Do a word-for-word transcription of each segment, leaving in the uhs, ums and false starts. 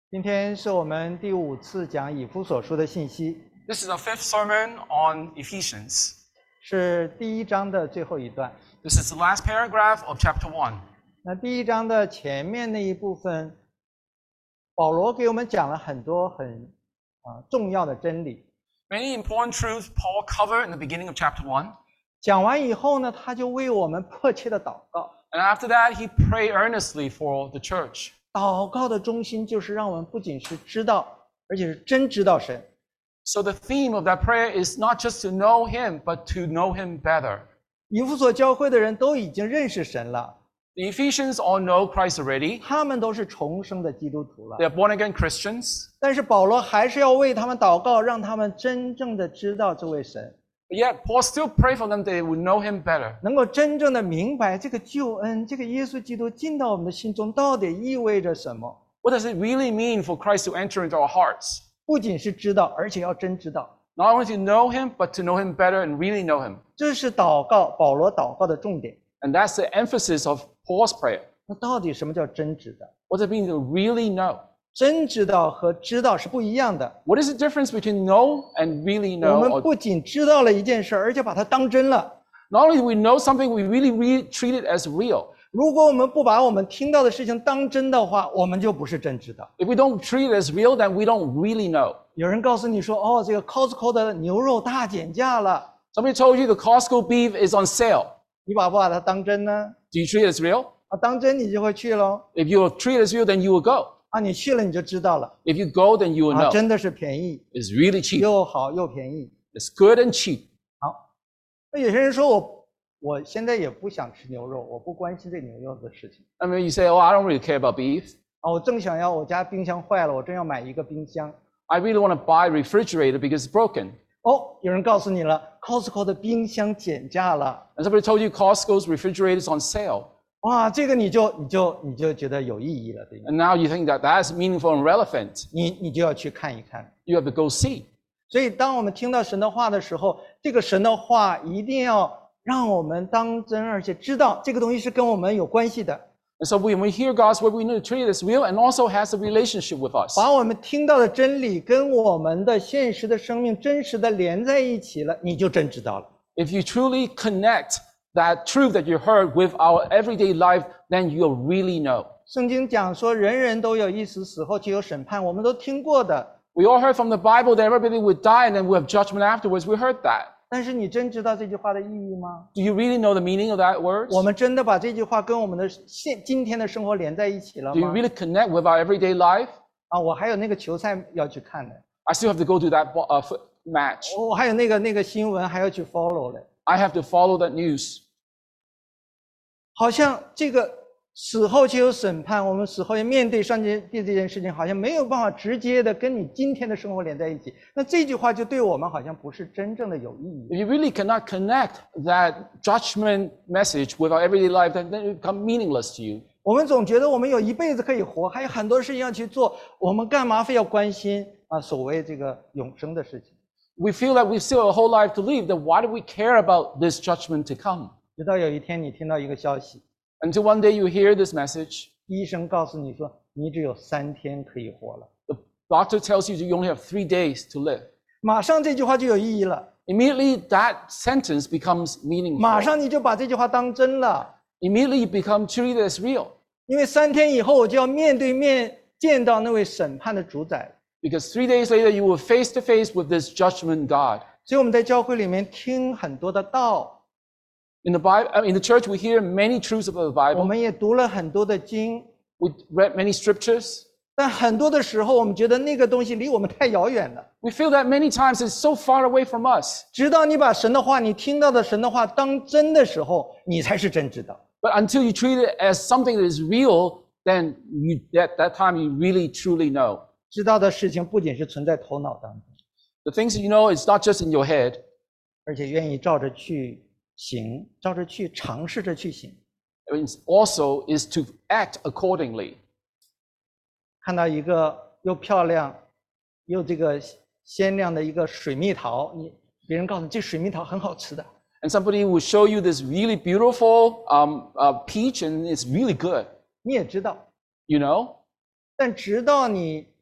今天是我们第五次讲以弗所书的信息， This is our fifth sermon on Ephesians. 是第一章的最后一段。 This is the last paragraph of chapter one. 那第一章的前面那一部分，保罗给我们讲了很多很啊重要的真理。 Many important truths Paul covered in the beginning of chapter one. 讲完以后呢，他就为我们迫切的祷告。 And after that, he prayed earnestly for the church. 祷告的中心就是让我们不仅是知道，而且是真知道神。 So the theme of that prayer is not just to know him, but to know him better. 以弗所教会的人都已经认识神了， The Ephesians all know Christ already. 他们都是重生的基督徒了。 They are born-again Christians. 但是保罗还是要为他们祷告，让他们真正的知道这位神， But yet, Paul still prayed for them that they would know him better. 能够真正的明白这个救恩，这个耶稣基督进到我们的心中到底意味着什么。 What does it really mean for Christ to enter into our hearts? 不仅是知道，而且要真知道。 Not only to know him, but to know him better and really know him. 这是祷告，保罗祷告的重点。 And that's the emphasis of Paul's prayer. 那到底什么叫真知道？ What does it mean to really know? 真知道和知道是不一样的。 What is the difference between know and really 我 know? 们 Or 不仅知道了一件事，而且把它当真了。 not only do we know something, we really, really treat it as real. 如果我们不把我们听到的事情当真的话，我们就不是真知道。 If we don't treat it as real, then we don't really know. 有人告诉你说，哦，这个 Costco 的牛肉大减价了， Somebody told you the Costco beef is on sale. 你把不把它当真呢？ Do you treat it as real? 啊，当真你就会去喽。 If you treat it as real, then you will go. 啊，你去了你就知道了。 If you go, then you will 啊， know. 真的是便宜， It's really cheap. 又好又便宜。 It's good and cheap. 那有些人说我我现在也不想吃牛肉，我不关心这牛肉的事情。 I mean, you say, oh, I don't really care about beef. 啊，我正想要，我家冰箱坏了，我正要买一个冰箱。 I really want to buy a refrigerator because it's broken. 哦，有人告诉你了 ，Costco 的冰箱减价了。 And somebody told you Costco's refrigerator is on sale. 哇，这个你就你就你就觉得有意义了，对吗？ And now you think that that's meaningful and relevant. 你你就要去看一看。 You have to go see. 所以，当我们听到神的话的时候，这个神的话一定要让我们当真，而且知道这个东西是跟我们有关系的。 And so when we hear God's word, we need to treat it as real and also has a relationship with us. 把我们听到的真理跟我们的现实的生命真实的连在一起了，你就真知道了。 If you truly connect that truth that you heard with our everyday life, then you'll really know. 圣经讲说，人人都有一死，死后就有审判，我们都听过的。 We all heard from the Bible that everybody would die and then we have judgment afterwards. We heard that. 但是你真知道这句话的意义吗？ Do you really know the meaning of that word? 我们真的把这句话跟我们的现今天的生活连在一起了 Do you 吗？ really connect with our everyday life? 啊，我还有那个球赛要去看的， I still have to go to that bo- uh, foot match. 我还有那个那个新闻还要去 follow 嘞。 I have to follow that news. 好像这个死后就有审判，我们死后要面对上帝这件事情，好像没有办法直接的跟你今天的生活连在一起。那这句话就对我们好像不是真正的有意义。 If you really cannot connect that judgment message with our everyday life, then, then it becomes meaningless to you. 我们总觉得我们有一辈子可以活，还有很多事情要去做，我们干嘛非要关心啊所谓这个永生的事情？ We feel that we still have a whole life to live, then why do we care about this judgment to come? 直到有一天你听到一个消息， Until one day you hear this message, 医生告诉你说你只有三天可以活了， the doctor tells you you only have three days to live. 马上这句话就有意义了， Immediately that sentence becomes 马 meaningful. 上你就把这句话当真了， Immediately you become treated as real. 因为三天以后我就要面对面见到那位审判的主宰。 Because three days later you will face to face with this judgment God. 所以我们在教会里面听很多的道， In the Bible, in the church, we hear many truths about the 我 Bible. 们也读了很多的经， We read many scriptures. 但很多的时候我们觉得那个东西离我们太遥远了。 We feel that many times it's so far away from us. 直到你把神的话，你听到的神的话当真的时候，你才是真知道。 But until you treat it as something that is real, then you, at that time you really truly know. 知道的事情不仅是存在头脑当中， The things that you know, it's not just in your head, 而且愿意照着去行，照着去尝试着去行。 it also is to act accordingly. 看到一个又漂亮又这个鲜亮的一个水蜜桃，你别人告诉你这水蜜桃很好吃的， And somebody will show you this really beautiful um, uh, peach and it's really good, 你也知道， you know? 但直到你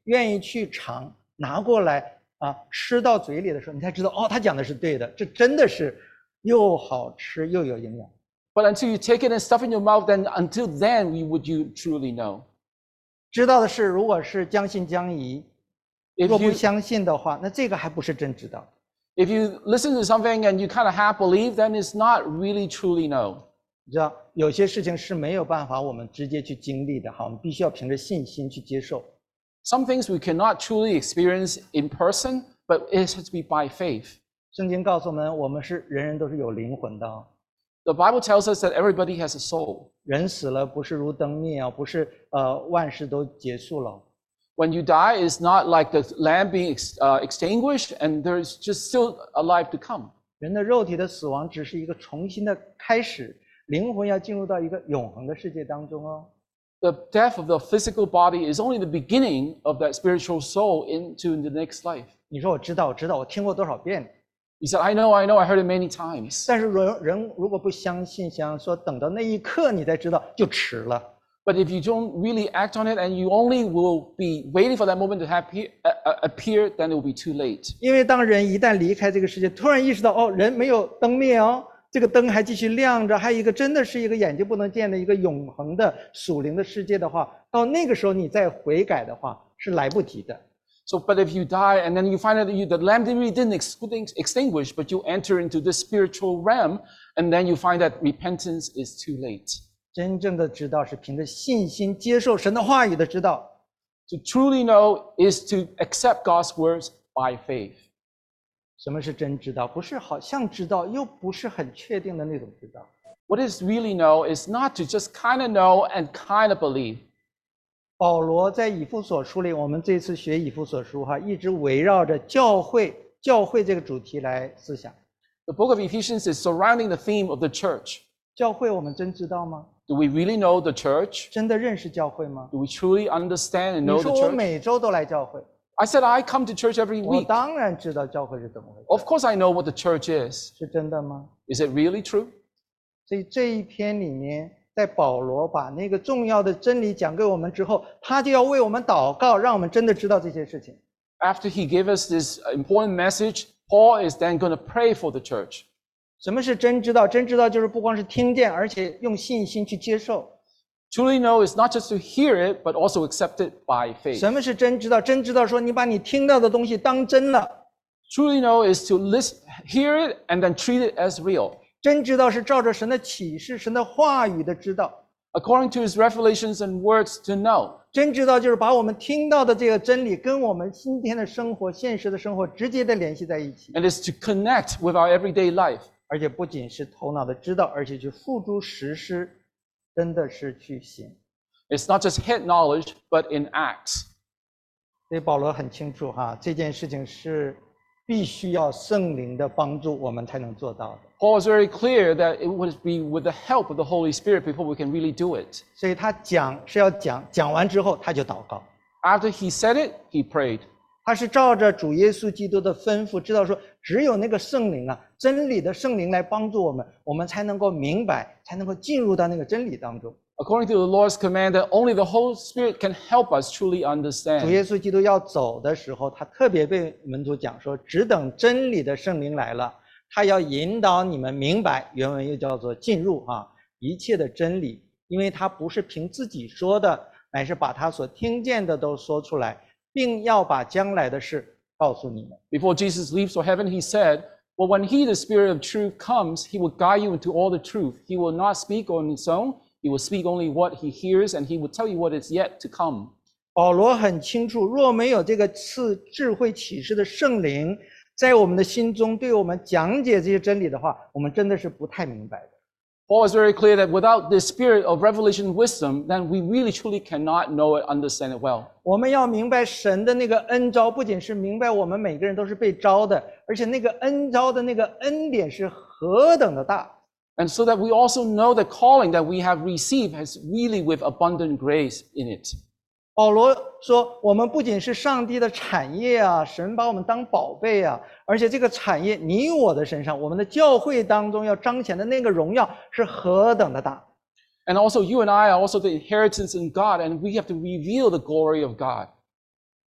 愿意去尝，拿过来啊吃到嘴里的时候，你才知道哦，他讲的是对的，这真的是又好吃又有营养。 But until you take it and stuff in your mouth, then until then, would you truly know? 知道的是，如果是将信将疑， If 若不 you, 相信的话，那这个还不是真知道。 if you listen to something and you kind of half believe, then it's not really truly know. 你知道有些事情是没有办法我们直接去经历的，好，我们必须要凭着信心去接受。 Some things we cannot truly experience in person, but it has to be by faith. 圣经告诉我们，我们是人人都是有灵魂的。 The Bible tells us that everybody has a soul. 人死了不是如灯灭啊，不是呃万事都结束了。 When you die, it's not like the lamp being ex, uh, extinguished and there's just still a life to come. 人的肉体的死亡只是一个重新的开始，灵魂要进入到一个永恒的世界当中哦。 The death of the physical body is only the beginning of that spiritual soul into the next life. 你说我知道，我知道，我听过多少遍。 He said, I know, I know, I heard it many times. 但是人人如果不相信，想说等到那一刻你才知道，就迟了。 But if you don't really act on it and you only will be waiting for that moment to happy, uh, appear, then it will be too late. 因为当人一旦离开这个世界，突然意识到哦，人没有灯灭哦，这个灯还继续亮着，还有一个真的是一个眼睛不能见的一个永恒的属灵的世界的话，到那个时候你再悔改的话是来不及的。 So, but if you die and then you find out that you, the lamp really didn't extinguish, but you enter into this spiritual realm, and then you find that repentance is too late. 真正的知道是凭着信心接受神的话语的知道。 To truly know is to accept God's words by faith. 什么是真知道？不是好像知道，又不是很确定的那种知道。 What is really know is not to just kind of know and kind of believe. 保罗在以弗所书里，我们这次学以弗所书哈，一直围绕着教会、教会这个主题来思想。 The book of Ephesians is surrounding the theme of the church. 教会我们真知道吗？ Do we really know the church? 真的认识教会吗？ Do we truly understand and 你 know 说 the 我 church? 每周都来教会， I said I come to church every 我 week. 当然知道教会是怎么回事， Of course I know what the church is. 是真的吗？ Is it really true? 所以这一篇里面，在保罗把那个重要的真理讲给我们之后，他就要为我们祷告，让我们真的知道这些事情。 After he gave us this important message, Paul is then going to pray for the church. 什么是真知道？真知道就是不光是听见，而且用信心去接受。 Truly know is not just to hear it, but also accept it by faith. 什么是真知道？真知道说你把你听到的东西当真了。 Truly know is to listen, hear it, and then treat it as real. 真知道是照着神的启示、神的话语的知道。 According to his revelations and words to know. 真知道就是把我们听到的这个真理跟我们今天的生活、现实的生活直接的联系在一起。 And is to connect with our everyday life. 而且不仅是头脑的知道，而且去付诸实施，真的是去行。 It's not just head knowledge, but in acts. 所以保罗很清楚哈，这件事情是必须要圣灵的帮助，我们才能做到的。 Paul is very clear that it would be with the help of the Holy Spirit before we can really do it. 所以他讲是要讲，讲完之后他就祷告。 After he said it, he prayed. 他是照着主耶稣基督的吩咐，知道说只有那个圣灵啊，真理的圣灵来帮助我们，我们才能够明白，才能够进入到那个真理当中。 According to the Lord's command, that only the Holy Spirit can help us truly 主 understand. 耶稣基督要走的时候，他特别被门徒讲说，只等真理的圣灵来了，他要引导你们明白，原文又叫做进入啊一切的真理，因为他不是凭自己说的，乃是把他所听见的都说出来，并要把将来的事告诉你们。 Before Jesus leaves for heaven, he said, well, when he, the Spirit of truth, comes, he will guide you into all the truth. He will not speak on his own. He will speak only what he hears, and he will tell you what is yet to come. 保罗很清楚，若没有这个赐智慧启示的圣灵在我们的心中对我们讲解这些真理的话，我们真的是不太明白的。 Paul is very clear that without the spirit of revelation and wisdom, then we really truly cannot know it, understand it well. 我们要明白神的那个恩召，不仅是明白我们每个人都是被召的，而且那个恩召的那个恩典是何等的大。 And so that we also know the calling that we have received has really with abundant grace in it. 保罗说，我们不仅是上帝的产业啊，神把我们当宝贝啊，而且这个产业你我的身上，我们的教会当中要彰显的那个荣耀是何等的大。 And also you and I are also the inheritance in God, and we have to reveal the glory of God.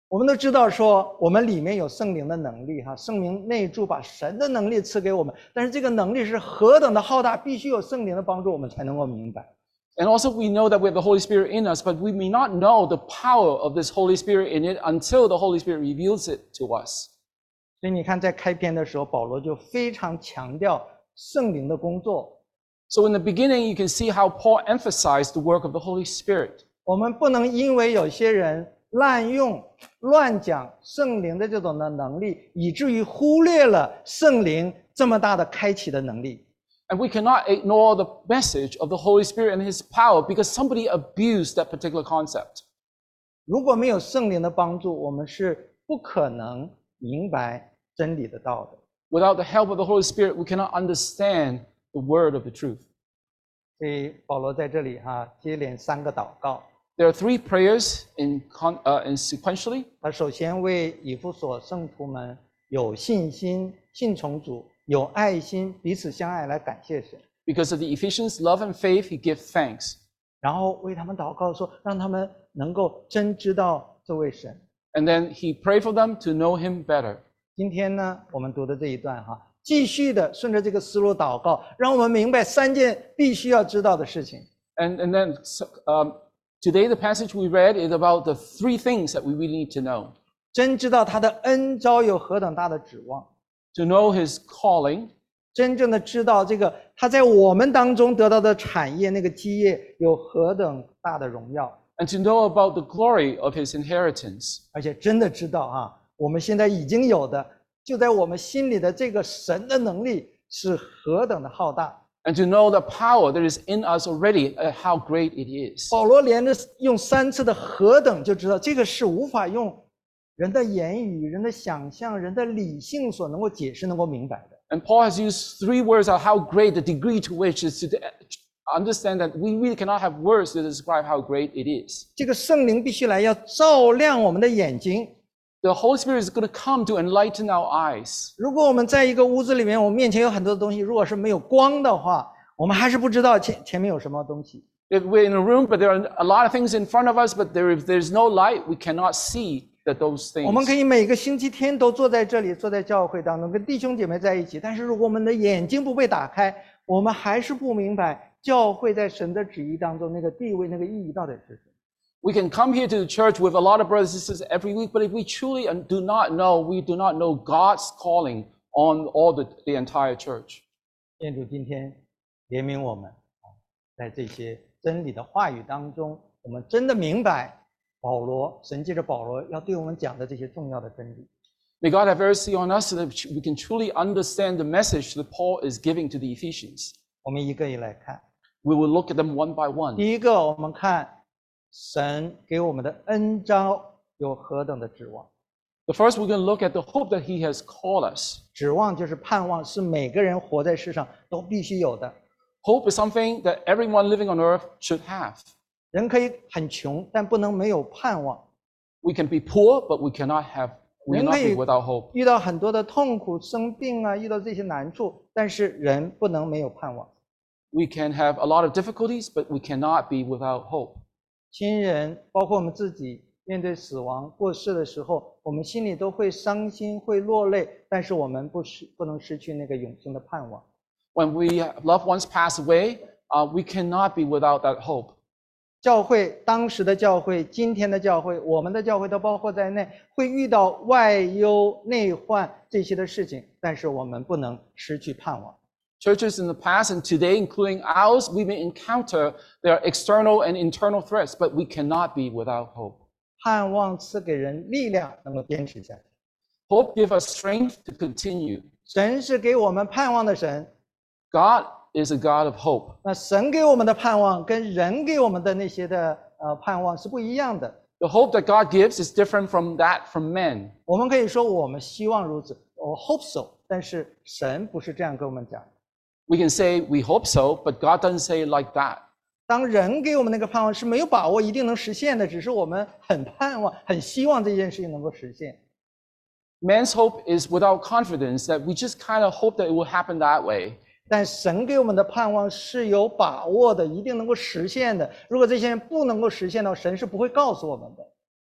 我们都知道说，我们里面有圣灵的能力，哈，圣灵内住，把神的能力赐给我们。但是这个能力是何等的浩大，必须有圣灵的帮助，我们才能够明白。 And also we know that we have the Holy Spirit in us, but we may not know the power of this Holy Spirit in it until the Holy Spirit reveals it to us. 所以你看，在开篇的时候，保罗就非常强调圣灵的工作。 So in the beginning, you can see how Paul emphasized the work of the Holy Spirit. 我们不能因为有些人滥用、乱讲圣灵的这种的能力，以至于忽略了圣灵这么大的开启的能力。 And we cannot ignore the message of the Holy Spirit and His power because somebody abused that particular concept. 如果没有圣灵的帮助，我们是不可能明白真理的道的。 Without the help of the Holy Spirit, we cannot understand the word of the truth. 所以保罗在这里哈、啊，接连三个祷告。 There are three prayers in, con, uh, in sequentially. 他首先为以弗所圣徒们有信心、信从主、有爱心、彼此相爱来感谢神。 Because of the Ephesians' love and faith, he gives thanks. 然后为他们祷告说，让他们能够真知道这位神。 And then he prayed for them to know him better. 今天呢，我们读的这一段哈，继续的顺着这个思路祷告，让我们明白三件必须要知道的事情。 And, and then um, today the passage we read is about the three things that we really need to know. 真知道他的恩召有何等大的指望， To know his calling, 真正的知道这个他在我们当中得到的产业那个基业有何等大的荣耀， and to know about the glory of his inheritance. 而且真的知道啊，我们现在已经有的就在我们心里的这个神的能力是何等的浩大。 And to know the power that is in us already, uh, how great it is. 保罗连着用三次的何等，就知道这个是无法用人的言语、人的想象、人的理性所能够解释、能够明白的。 And Paul has used three words of how great, the degree to which is to understand that we really cannot have words to describe how great it is. 这个圣灵必须来，要照亮我们的眼睛。 The Holy Spirit is going to come to enlighten our eyes. 如果我们在一个屋子里面，我们面前有很多的东西，如果是没有光的话，我们还是不知道前前面有什么东西。 If we're in a room, but there are a lot of things in front of us, but there, if there's no light, we cannot see that those 我们 things. 可以每个星期天都坐在这里，坐在教会当中，跟弟兄姐妹在一起。但是如果我们的眼睛不被打开，我们还是不明白教会在神的旨意当中那个地位、那个意义到底是什么。 We can come here to the church with a lot of brothers and sisters every week, but if we truly do not know, we do not know God's calling on all the, the entire church. 愿主今天怜悯我们，在这些真理的话语当中，我们真的明白保罗，神借着保罗要对我们讲的这些重要的真理。 May God have mercy on us so that we can truly understand the message that Paul is giving to the Ephesians. 我们一个一来看。 We will look at them one by one. 第一个，我们看神给我们的恩召有何等的指望。 The first, we're going to look at the hope that he has called us. 指望就是盼望，是每个人活在世上都必须有的。 Hope is something that everyone living on earth should have. 人可以很穷，但不能没有盼望。 We can be poor, but we cannot have, we 人 cannot 可以 be without hope. 遇到很多的痛苦、生病啊，遇到这些难处，但是人不能没有盼望。 We can have a lot of difficulties, but we cannot be without hope. 亲人，包括我们自己，面对死亡、过世的时候，我们心里都会伤心、会落泪，但是我们不失不能失去那个永生的盼望。 When we have loved ones pass away, uh, we cannot be without that hope. 教会当时的教会，今天的教会，我们的教会都包括在内，会遇到外忧内患这些的事情，但是我们不能失去盼望。 Churches in the past and today, including ours, we may encounter their external and internal threats, but we cannot be without hope. 盼望赐给人力量，能够坚持下去。 Hope gives us strength to continue. 神是给我们盼望的神， God is a God of hope. 那神给我们的盼望跟人给我们的那些的呃盼望是不一样的。 The hope that God gives is different from that from men. 我们可以说我们希望如此，我 hope so， 但是神不是这样跟我们讲。 We can say we hope so, but God doesn't say it like that. 当人给我们那个盼望是没有把握一定能实现的，只是我们很盼望、很希望这件事情能够实现。 Man's hope is without confidence, that we just kind of hope that it will happen that way. 但神给我们的盼望是有把握的，一定能够实现的。如果这些人不能够实现的话，神是不会告诉我们的。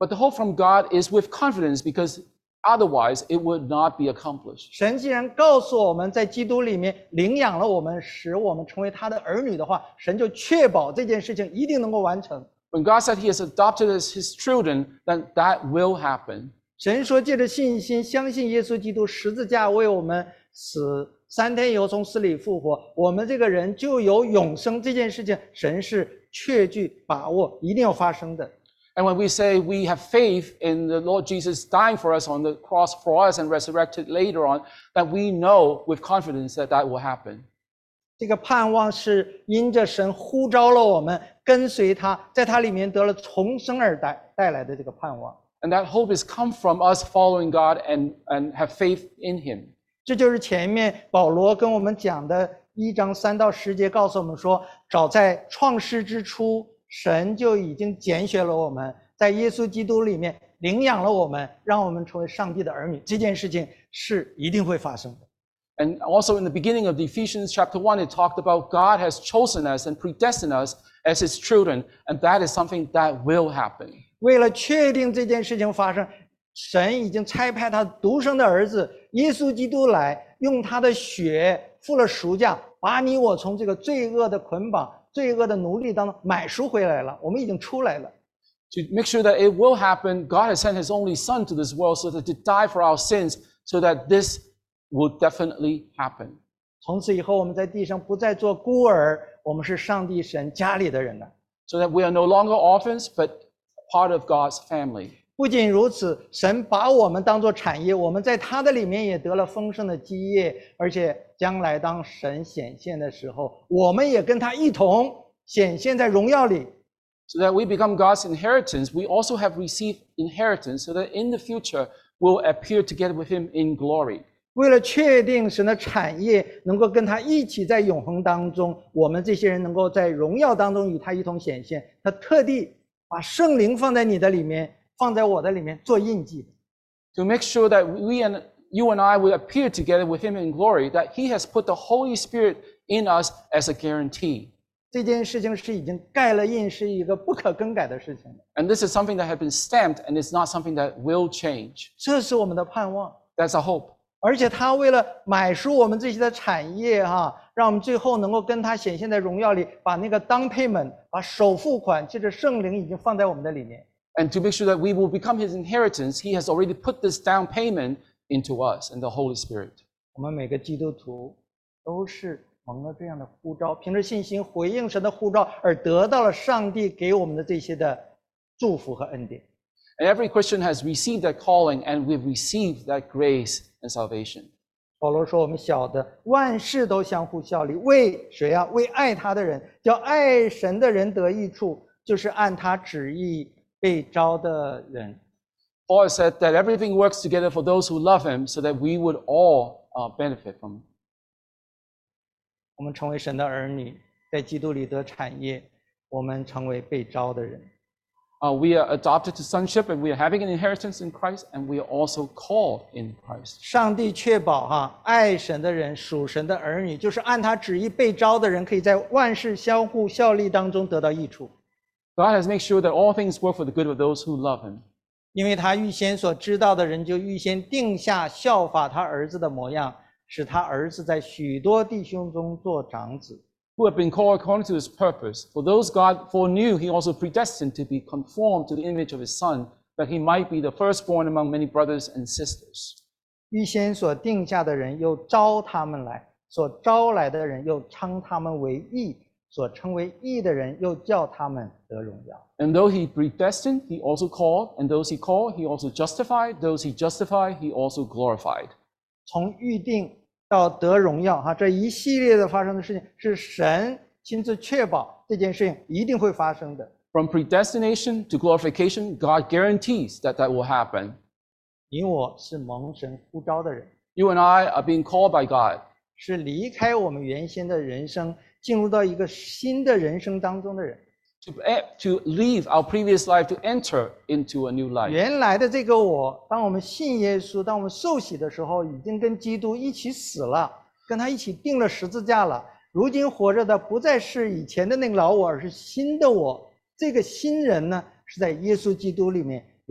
But the hope from God is with confidence because otherwise it would not be accomplished. 神既然告诉我们在基督里面领养了我们，使我们成为他的儿女的话，神就确保这件事情一定能够完成。 When God said he has adopted us his children, then that will happen. 神说借着信心相信耶稣基督十字架为我们死，三天以后从死里复活，我们这个人就有永生。这件事情神是确据把握，一定要发生的。 And when we say we have faith in the Lord Jesus dying for us on the cross for us and resurrected later on, that we know with confidence that that will happen. 这个盼望是因着神呼召了我们跟随他，在他里面得了重生而带带来的这个盼望。 And that hope has come from us following God and, and have faith in him. 这就是前面保罗跟我们讲的一章三到十节，告诉我们说，早在创世之初，神就已经拣选了我们，在耶稣基督里面领养了我们，让我们成为上帝的儿女。这件事情是一定会发生的。 And also in the beginning of the Ephesians chapter one, it talked about God has chosen us and predestined us as his children, and that is something that will happen. 为了确定这件事情发生，神已经差派他独生的儿子耶稣基督来，用他的血付了赎价，把你我从这个罪恶的捆绑、罪恶的奴隶当中买赎回来了。我们已经出来了。 To make sure that it will happen, God has sent his only son to this world so that to die for our sins, so that this will definitely happen. 从此以后，我们在地上不再做孤儿，我们是上帝神家里的人了。 So that we are no longer orphans, but part of God's family. 不仅如此，神把我们当作产业，我们在他的里面也得了丰盛的基业，而且将来当神显现的时候，我们也跟他一同显现在荣耀里。 So that we become God's inheritance, we also have received inheritance, so that in the future we'll appear together with him in glory. 为了确定神的产业能够跟他一起在永恒当中，我们这些人能够在荣耀当中与他一同显现，他特地把圣灵放在你的里面，放在我的里面做印记。 To make sure that we and you and I will appear together with him in glory, that he has put the Holy Spirit in us as a guarantee. 这件事情是已经盖了印，是一个不可更改的事情。 And this is something that has been stamped, and it's not something that will change. 这是我们的盼望。 That's our hope. 而且他为了买赎我们这些的产业哈、啊，让我们最后能够跟他显现在荣耀里，把那个down payment，把首付款，借着圣灵已经放在我们的里面。 And to make sure that we will become his inheritance, he has already put this down payment into us and the Holy Spirit. 我们每个基督徒都是蒙了这样的呼召，凭着信心回应神的呼召，而得到了上帝给我们的这些的祝福和恩典。 And every Christian has received that calling, and we've received that grace and salvation. 保罗说：“我们晓得万事都相互效力，为谁啊？为爱他的人，叫爱神的人得益处，就是按他旨意被招的人。” Paul said that everything works together for those who love him, so that we would all uh, benefit from it. 我们成为神的儿女，在基督里得产业，我们成为被招的人。 Uh, we are adopted to sonship, and we are having an inheritance in Christ, and we are also called in Christ. 上帝确保哈，爱神的人、属神的儿女，就是按他旨意被招的人，可以在万事相互效力当中得到益处。 God has made sure that all things work for the good of those who love him. 因为他预先所知道的人，就预先定下效法他儿子的模样，使他儿子在许多弟兄中做长子。 Who have been called according to his purpose. For those God foreknew, he also predestined to be conformed to the image of his Son, that he might be the firstborn among many brothers and sisters. 预先所定下的人，又招他们来；所招来的人，又称他们为义；所称为义的人，又叫他们得荣耀。 And though he predestined, he also called. And those he called, he also justified. Those he justified, he also glorified. 从预定到得荣耀，哈，这一系列的发生的事情，是神亲自确保这件事情一定会发生的。 From predestination to glorification, God guarantees that that will happen. 你我是蒙神呼召的人， You and I are being called by God. 是离开我们原先的人生，进入到一个新的人生当中的人。 To, to leave our previous life to enter into a new life. 原来的这个我，当我们信耶稣，当我们受洗的时候，已经跟基督一起死了，跟他一起钉了十字架了。如今活着的不再是以前的那个老我，而是新的我。这个新人呢，是在耶稣基督里面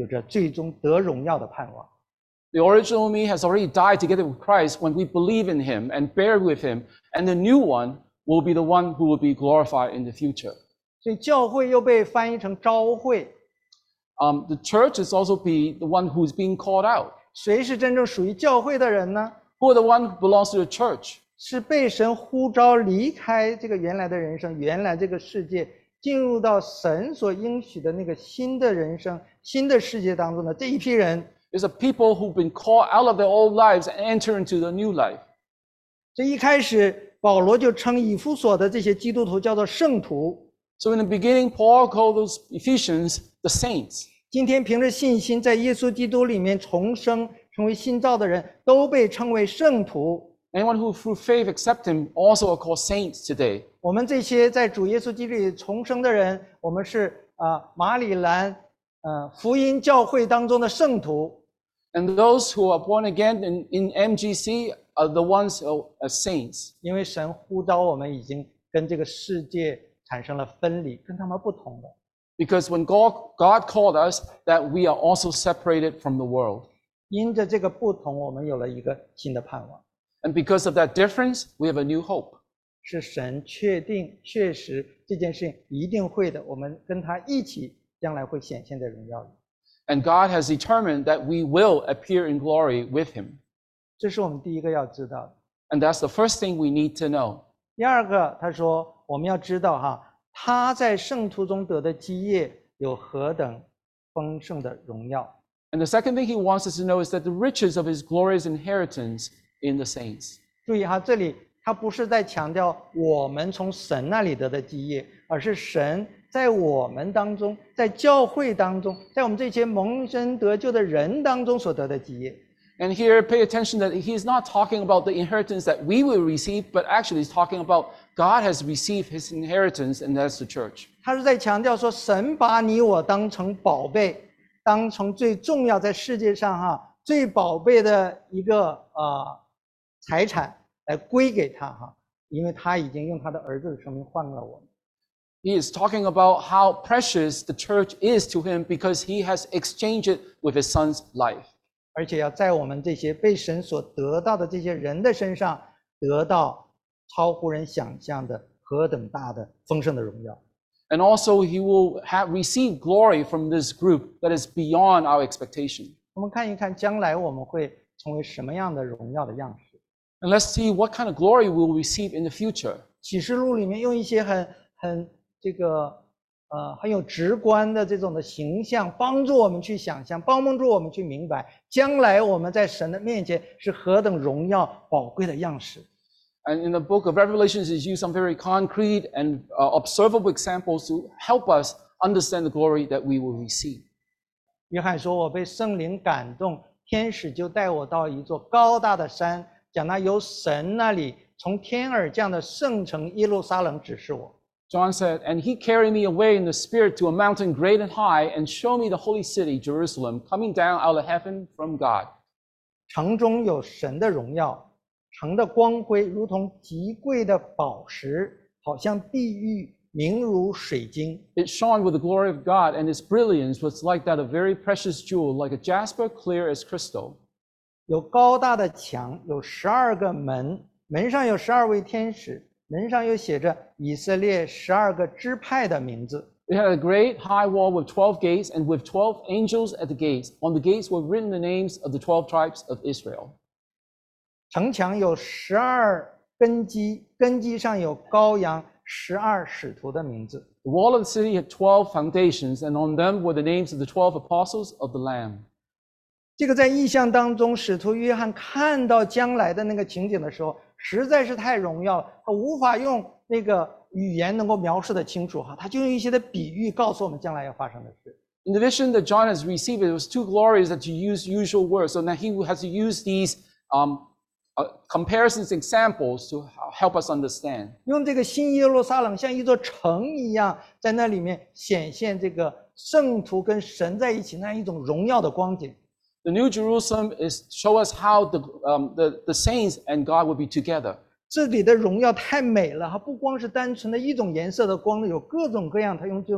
有着最终得荣耀的盼望。 The original me has already died together with Christ when we believe in him and bear with him, and the new one will be the one who will be glorified in the future. 所以教会又被翻译成召会。 Um, the church is also be the one who's being called out. 谁是真正属于教会的人呢？ Who are the one who belongs to the church? 是被神呼召离开这个原来的人生，原来这个世界，进入到神所应许的那个新的人生、新的世界当中的这一批人。 It's the people who've been called out of their old lives and enter into the new life. 这一开始，保罗就称以弗所的这些基督徒叫做圣徒。 So in the beginning, Paul called those Ephesians the saints. 今天凭着信心在耶稣基督里面重生，成为新造的人，都被称为圣徒。 Anyone who through faith accept him also are called saints today. 我们这些在主耶稣基督里重生的人，我们是啊、呃、马里兰呃福音教会当中的圣徒。 And those who are born again in, in M G C are the ones who are saints. 因为神呼召我们已经跟这个世界产生了分离，跟他们不同了。 Because when God, God called us, that we are also separated from the world. 因着这个不同，我们有了一个新的盼望。 And because of that difference, we have a new hope. 是神确定、确实这件事情一定会的，我们跟他一起将来会显现在荣耀里。 And God has determined that we will appear in glory with him. 这是我们第一个要知道的。 And that's the first thing we need to know. 第二个，他说我们要知道哈，他在圣徒中得的基业有何等丰盛的荣耀。 And the second thing he wants us to know is that the riches of his glorious inheritance in the saints. 注意哈，这里他不是在强调我们从神那里得的基业，而是神在我们当中，在教会当中，在我们这些蒙神得救的人当中所得的基业。 And here, pay attention that he's not talking about the inheritance that we will receive, but actually he's talking about God has received his inheritance, and that's the church. 他是在强调说，神把你我当成宝贝，当成最重要在世界上哈最宝贝的一个呃财产来归给他哈，因为他已经用他的儿子的生命换了我们。 He is talking about how precious the church is to him because he has exchanged it with his son's life. 而且要在我们这些被神所得到的这些人的身上，得到超乎人想象的何等大的丰盛的荣耀。 And also he will have received glory from this group that is beyond our expectation. 我们看一看将来我们会成为什么样的荣耀的样式。 And let's see what kind of glory we will receive in the future. 启示录里面用一些很很这个呃很有直观的这种的形象，帮助我们去想象，帮助我们去明白，将来我们在神的面前是何等荣耀宝贵的样式。 And in the book of Revelations, he's used some very concrete and uh, observable examples to help us understand the glory that we will receive. 约翰说：“我被圣灵感动，天使就带我到一座高大的山，将那由神那里从天而降的圣城耶路撒冷指示我。” John said, and he carried me away in the spirit to a mountain great and high and showed me the holy city, Jerusalem, coming down out of heaven from God. 城中有神的荣耀，城的光辉如同极贵的宝石，好像碧玉，明如水晶。 It shone with the glory of God, and its brilliance was like that of very precious jewel, like a jasper clear as crystal. 有高大的墙，有十二个门，门上有十二位天使，门上又写着以色列十二个支派的名字。 It had a great high wall with twelve gates, and with twelve angels at the gates. On the gates were written the names of the twelve tribes of Israel. 城墙有十二根基，根基上有羔羊十二使徒的名字。 The wall of the city had twelve foundations, and on them were the names of the twelve apostles of the Lamb. 这个在异象当中，使徒约翰看到将来的那个情景的时候，实在是太荣耀了，他无法用那个语言能够描述的清楚哈，他就用一些的比喻告诉我们将来要发生的事。 In the vision that John has received, it was too glorious that to use usual words, so now he has to use these um, uh, comparisons, examples to help us understand. 用这个新耶路撒冷像一座城一样，在那里面显现这个圣徒跟神在一起那一种荣耀的光景。 The New Jerusalem is show us how the, um, the, the saints and God will be together. 这里的荣耀太美了，它不光是单纯的一种颜色的光，有各种各样，它用这种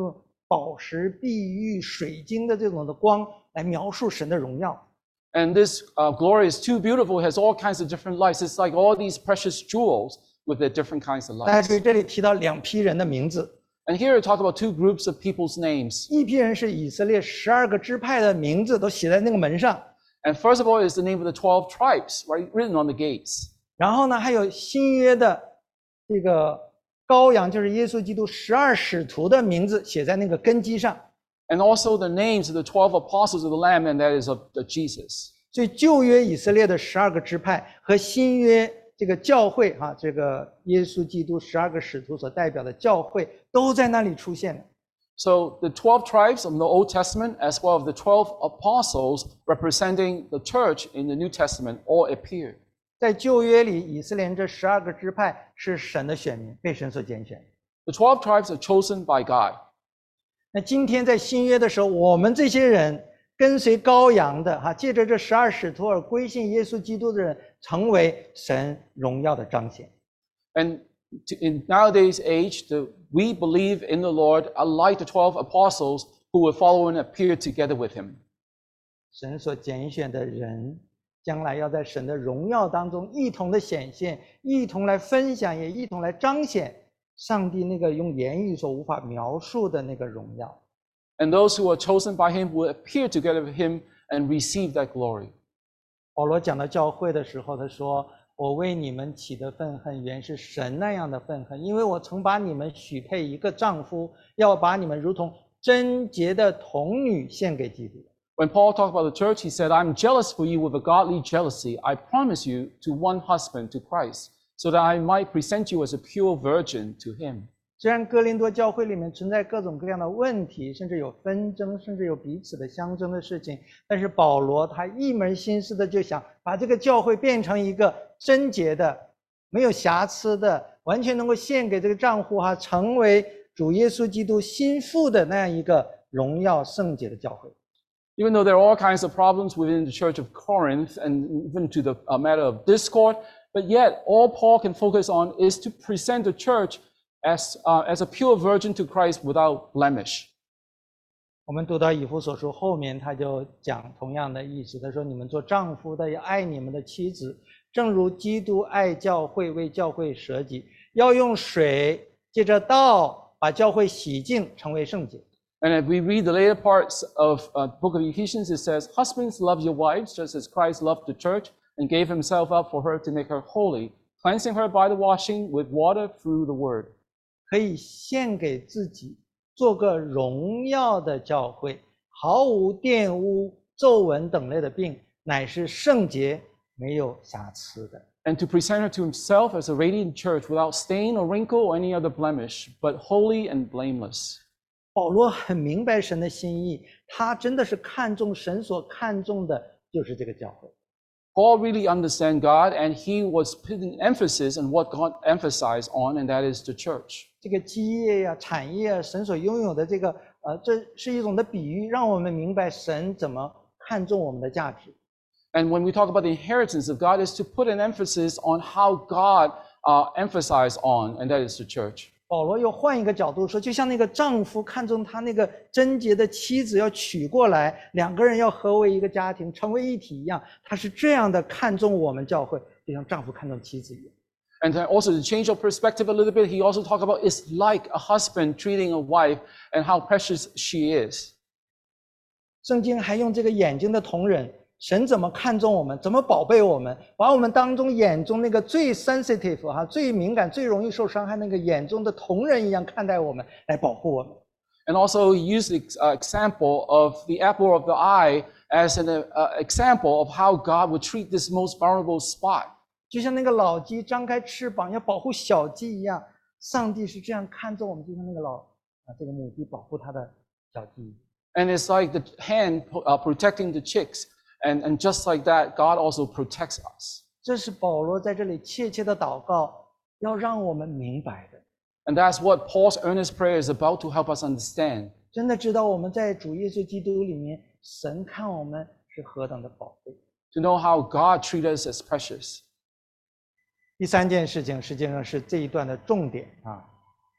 宝石、碧玉、水晶的这种的光来描述神的荣耀。 And this uh, glory is too beautiful. It has all kinds of different lights. It's like all these precious jewels with their different kinds of 大家 lights. 注意，这里提到两批人的名字， And here we talk about two groups of people's names. 一批人是以色列十二个支派的名字都写在那个门上， And first of all is the name of the twelve tribes, right, written on the gates. 然后呢，还有新约的这个羔羊，就是耶稣基督十二使徒的名字写在那个根基上。 And also the names of the twelve apostles of the Lamb, and that is of the Jesus. 所以旧约以色列的十二个支派和新约这个教会哈、啊，这个耶稣基督十二个使徒所代表的教会都在那里出现了。 So the twelve tribes of the Old Testament, as well as the twelve apostles representing the church in the New Testament, all appear. 在旧约里，以色列人这十二个支派是神的选民，被神所拣选。 The twelve tribes are chosen by God. 那今天在新约的时候，我们这些人跟随羔羊的哈，借着这十二使徒而归信耶稣基督的人，成为神荣耀的彰显。 And to, in nowadays age, the, we believe in the Lord, like the twelve apostles who will follow and appear together with him. 神所拣选的人，将来要在神的荣耀当中一同的显现，一同来分享，也一同来彰显上帝那个用言语所无法描述的那个荣耀。 And those who are chosen by him will appear together with him and receive that glory. 保罗讲到教会的时候，他说：“我为你们起的愤恨，原是神那样的愤恨，因为我曾把你们许配一个丈夫，要把你们如同贞洁的童女献给基督。” When Paul talked about the church, he said, I'm jealous for you with a godly jealousy. I promise you to one husband, to Christ, so that I might present you as a pure virgin to him. 虽然哥林多教会里面存在各种各样的问题，甚至有纷争，甚至有彼此的相争的事情，但是保罗他一门心思的就想把这个教会变成一个贞洁的、没有瑕疵的、完全能够献给这个丈夫哈，成为主耶稣基督心腹的那样一个荣耀圣洁的教会。 Even though there are all kinds of problems within the church of Corinth and even to the uh, matter of discord, but yet all Paul can focus on is to present the church as, uh, as a pure virgin to Christ without blemish. 我们读到以弗所书后面，他就讲同样的意思。他说：“你们做丈夫的要爱你们的妻子，正如基督爱教会，为教会舍己，要用水借着道把教会洗净，成为圣洁。” And if we read the later parts of uh, the book of Ephesians, it says, Husbands, love your wives, just as Christ loved the church and gave himself up for her to make her holy, cleansing her by the washing with water through the word. 可以献给自己，做个荣耀的教会，毫无玷污、皱纹等类的病，乃是圣洁，没有瑕疵的。 And to present her to himself as a radiant church without stain or wrinkle or any other blemish, but holy and blameless. 保罗很明白神的心意，他真的是看重神所看重的就是这个教会。 Paul really understands God, and he was putting emphasis on what God emphasized on, and that is the church. 这个基业呀、产业啊，神所拥有的这个，呃，这是一种的比喻，让我们明白神怎么看重我们的价值。 And when we talk about the inheritance of God, is to put an emphasis on how God uh, emphasized on, and that is the church. 保罗又换一个角度说，就像那个丈夫看重他那个贞洁的妻子要娶过来，两个人要合为一个家庭，成为一体一样，他是这样的看重我们教会，就像丈夫看重妻子一样。 And then also to change your perspective a little bit, he also talked about it's like a husband treating a wife and how precious she is. 圣经还用这个眼睛的瞳人，神怎么看重我们，怎么宝贝我们，把我们当中眼中那个最 sensitive 哈、最敏感、最容易受伤害那个眼中的瞳人一样看待我们，来保护我们。 And also he used the uh, example of the apple of the eye as an uh, example of how God would treat this most vulnerable spot. 就像那个老鸡张开翅膀要保护小鸡一样，上帝是这样看重我们，就像那个老啊这个母鸡保护它的小鸡。 And it's like the hen uh, protecting the chicks. And, and just like that, God also protects us. 这是保罗在这里切切的祷告，要让我们明白的。 And that's what Paul's earnest prayer is about to help us understand. 真的知道我们在主耶稣基督里面，神看我们是何等的宝贵。 To know how God treats us as precious. 第三件事情实际上是这一段的重点啊。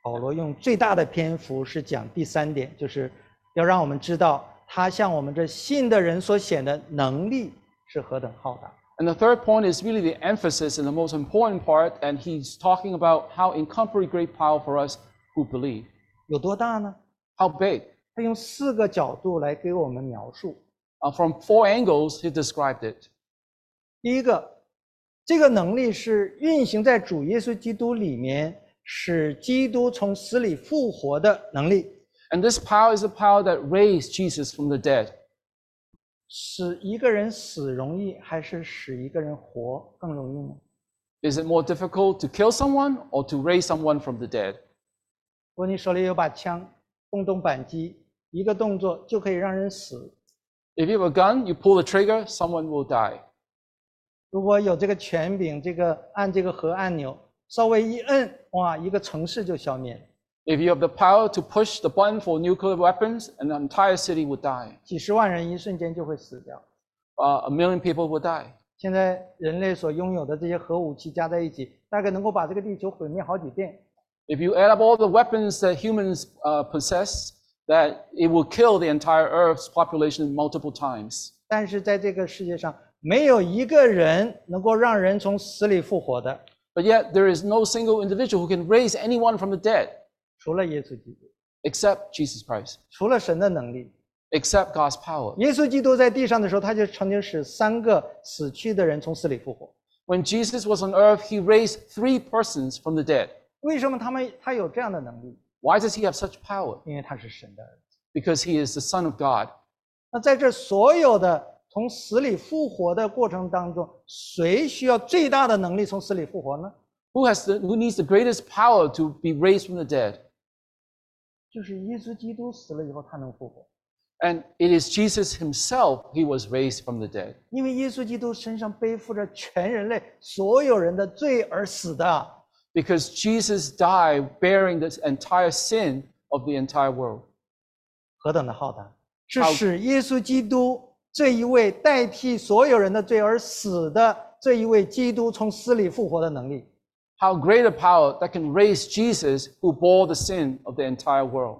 保罗用最大的篇幅是讲第三点，就是要让我们知道他向我们这信的人所显的能力是何等浩大。 And the third point is really the emphasis and the most important part, and he's talking about how incomparably great power for us who believe. 有多大呢？ How big? 他用四个角度来给我们描述。 Uh, from four angles, he described it. 第一个，这个能力是运行在主耶稣基督里面，使基督从死里复活的能力。 And this power is the power that raised Jesus from the dead. 使一个人死容易，还是使一个人活更容易呢？ Is it more difficult to kill someone or to raise someone from the dead? 如果你手里有把枪，动动扳机，一个动作就可以让人死。 If you have a gun, you pull the trigger, someone will die. 如果有这个权柄，这个按这个核按钮，稍微一摁，哇，一个城市就消灭了。 If you have the power to push the button for nuclear weapons, an entire city would die. 几十万人一瞬间就会死掉。 Uh, a million people would die. 现在人类所拥有的这些核武器加在一起，大概能够把这个地球毁灭好几遍。 If you add up all the weapons that humans uh, possess, that it will kill the entire Earth's population multiple times. 但是在这个世界上，没有一个人能够让人从死里复活的， But yet, there is no single individual who can raise anyone from the dead 除了耶稣基督， except Jesus Christ, 除了神的能力。 except God's power. 耶稣基督在地上的时候，他就曾经使三个死去的人从死里复活。 When Jesus was on earth, he raised three persons from the dead. 为什么他们他有这样的能力？ Why does he have such power? 因为他是神的儿子。 Because he is the Son of God. 那在这所有的从死里复活的过程当中，谁需要最大的能力从死里复活呢？ Who has the, who needs the greatest power to be raised from the dead? 就是耶稣基督死了以后，他能复活。 And it is Jesus himself, he was raised from the dead. 因为耶稣基督身上背负着全人类所有人的罪而死的。 Because Jesus died bearing the entire sin of the entire world. 何等的浩大！是好使耶稣基督这一位代替所有人的罪而死的这一位基督从死里复活的能力。 How great a power that can raise Jesus who bore the sin of the entire world.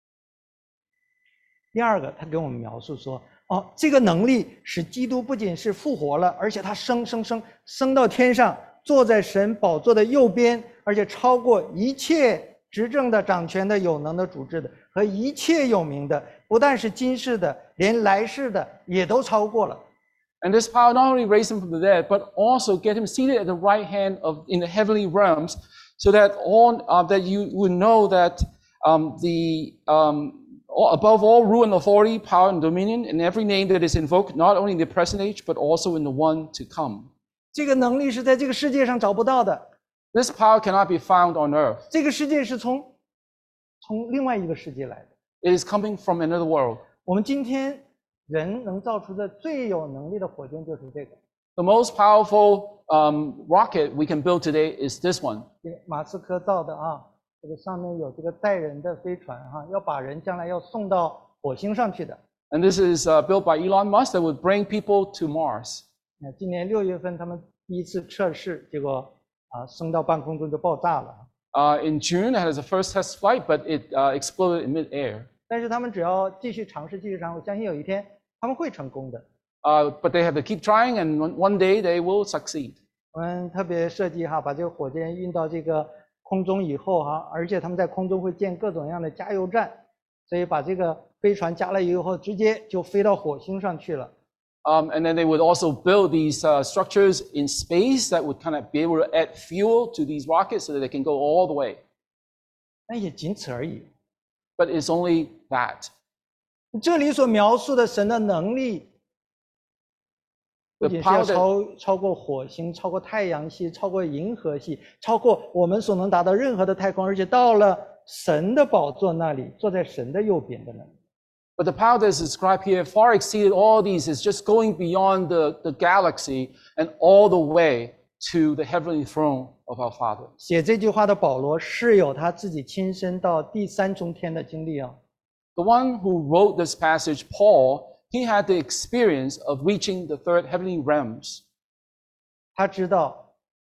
第二个，他给我们描述说，哦，这个能力使基督不仅是复活了，而且他升升升升到天上，坐在神宝座的右边，而且超过一切执政的、掌权的、有能的、主治的和一切有名的，不但是今世的，连来世的也都超过了。 And this power not only raised him from the dead, but also get him seated at the right hand of in the heavenly realms, so that all uh, that you would know that um, the um, all, above all rule and authority, power and dominion, and every name that is invoked, not only in the present age, but also in the one to come. 这个能力是在这个世界上找不到的， This power cannot be found on earth. 这个世界是从从另外一个世界来的。 It is coming from another world. 我们今天人能造出的最有能力的火箭就是这个。 The most powerful um, rocket we can build today is this one. 这个马斯克造的啊，这个上面有这个载人的飞船哈、啊，要把人将来要送到火星上去的。 And this is uh, built by Elon Musk that would bring people to Mars. 那今年六月份他们第一次测试，结果啊升到半空中就爆炸了。 Uh, in June, it has a first test flight, but it uh, exploded in midair. 但是他们只要继续尝试，继续尝试，我相信有一天他们会成功的。 Uh, but they have to keep trying, and one, one day they will succeed. 我们特别设计哈，把这个火箭运到这个空中以后哈，而且他们在空中会建各种各样的加油站，所以把这个飞船加了油后，直接就飞到火星上去了。 Um, and then they would also build these uh, structures in space that would kind of be able to add fuel to these rockets so that they can go all the way. 那也仅此而已。 But it's only that. 这里所描述的神的能力，不 The 仅是要 power that, 超超过火星、超过太阳系、超过银河系、超过我们所能达到任何的太空，而且到了神的宝座那里，坐在神的右边的能力。 but the power that is described here far exceeded all these. Is just going beyond the, the galaxy and all the way to the heavenly throne of our Father. 写这句话的保罗是有他自己亲身到第三中天的经历啊。 The one who wrote this passage, Paul, he had the experience of reaching the third heavenly realms. 他知道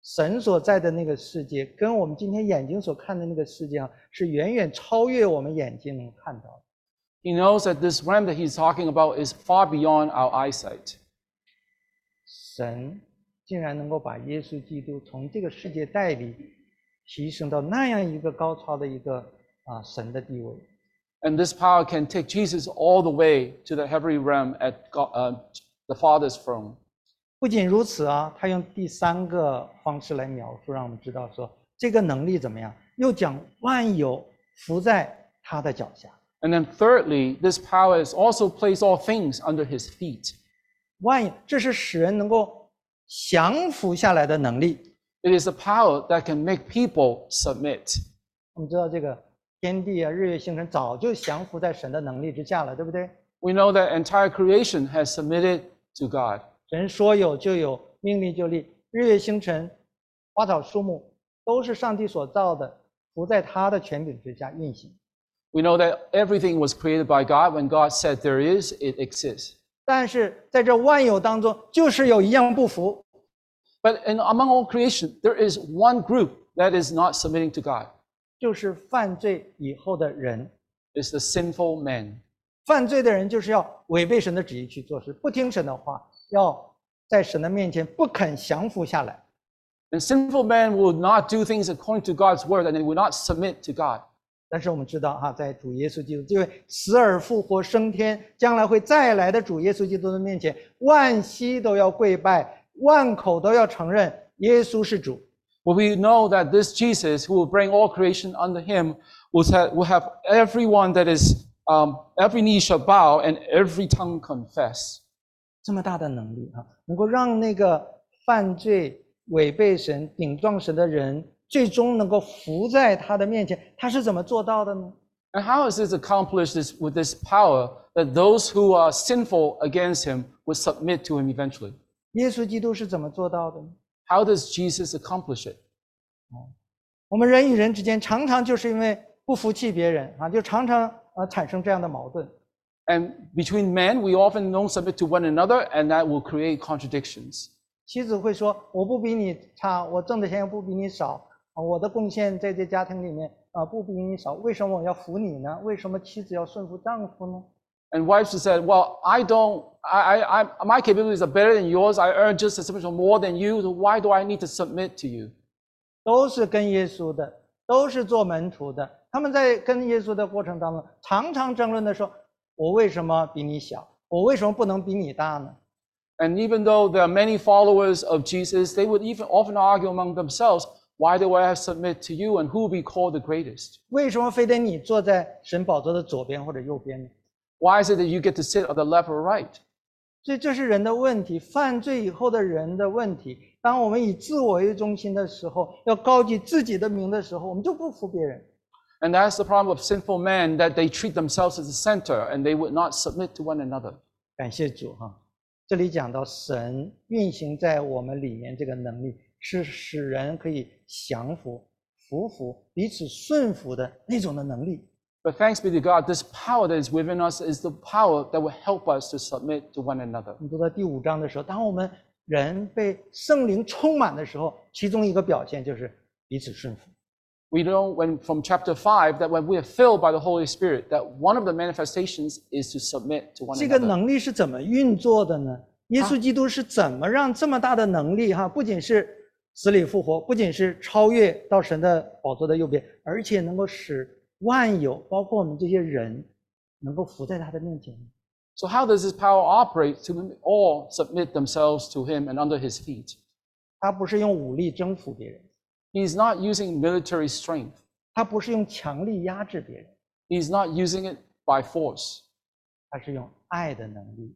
神所在的那个世界，跟我们今天眼睛所看的那个世界啊，是远远超越我们眼睛能看到的。 He knows that this realm that he's talking about is far beyond our eyesight. 神竟然能够把耶稣基督从这个世界代理提升到那样一个高超的一个啊神的地位。 And this power can take Jesus all the way to the heavenly realm at God, uh, the Father's throne. 不仅如此啊，他用第三个方式来描述，让我们知道说这个能力怎么样，又将万有伏在他的脚下。 And then thirdly, this power is also placed all things under his feet. 万有，这是使人能够降服下来的能力。 It is a power that can make people submit. 我们知道这个天地啊、日月星辰早就降服在神的能力之下了，对不对？ We know that entire creation has submitted to God. 神说有就有，命立就立，日月星辰、花草树木都是上帝所造的，不在他的权柄之下运行。 We know that everything was created by God. When God said there is, it exists. 但是在这万有当中，就是有一样不服， But in, among all creation, there is one group that is not submitting to God. 就是犯罪以后的人。 It's the sinful men. 犯罪的人就是要违背神的旨意去做事，不听神的话，要在神的面前不肯降服下来。 And sinful men will not do things according to God's word, and they will not submit to God. 但是我们知道哈，在主耶稣基督这位死而复活升天，将来会再来的主耶稣基督的面前，万膝都要跪拜，万口都要承认耶稣是主。 Well, we know that this Jesus, who will bring all creation under him, will have, will have everyone that is, um, every knee shall bow and every tongue confess. 这么大的能力啊，能够让那个犯罪、违背神、顶撞神的人，最终能够服在他的面前，他是怎么做到的呢？ And how is this accomplished this, with this power that those who are sinful against him will submit to him eventually? 耶稣基督是怎么做到的呢？ How does Jesus accomplish it? 我们人与人之间常常就是因为不服气别人啊，就常常呃产生这样的矛盾。 And between men, we often don't submit to one another, and that will create contradictions. 妻子会说：“我不比你差，我挣的钱又不比你少，啊，我的贡献在这家庭里面啊不比你少，为什么我要服你呢？为什么妻子要顺服丈夫呢？” And wives have said, well, I don't, I, I, I, my capabilities are better than yours. I earn just as much or more than you. So why do I need to submit to you? 都是跟耶稣的，都是做门徒的。他们在跟耶稣的过程当中，常常争论的说：“我为什么比你小？我为什么不能比你大呢？” And even though there are many followers of Jesus, they would even often argue among themselves, why do I have to submit to you and who will be called the greatest? 为什么非得你坐在神宝座的左边或者右边呢？ Why is it that you get to sit on the left or right? 所以这是人的问题，犯罪以后的人的问题。当我们以自我为中心的时候，要高举自己的名的时候，我们就不服别人。 And that's the problem of sinful men, that they treat themselves as the center and they would not submit to one another. 感谢主哈！这里讲到神运行在我们里面这个能力，是使人可以降服、服服、彼此顺服的那种的能力。 But thanks be to God, this power that is within us is the power that will help us to submit to one another. 你读到第五章的时候，当我们人被圣灵充满的时候，其中一个表现就是彼此顺服。 We know when from chapter five that when we are filled by the Holy Spirit, that one of the manifestations is to submit to one 这个 another. 能力是怎么运作的呢？耶稣基督是怎么让这么大的能力哈，不仅是死里复活，不仅是超越到神的宝座的右边，而且能够使万有，包括我们这些人，能够伏在他的面前。 So how does this power operate to all submit themselves to him and under his feet? 他不是用武力征服别人， He's not using military strength. 他不是用强力压制别人， He's not using it by force. 他是用爱的能力，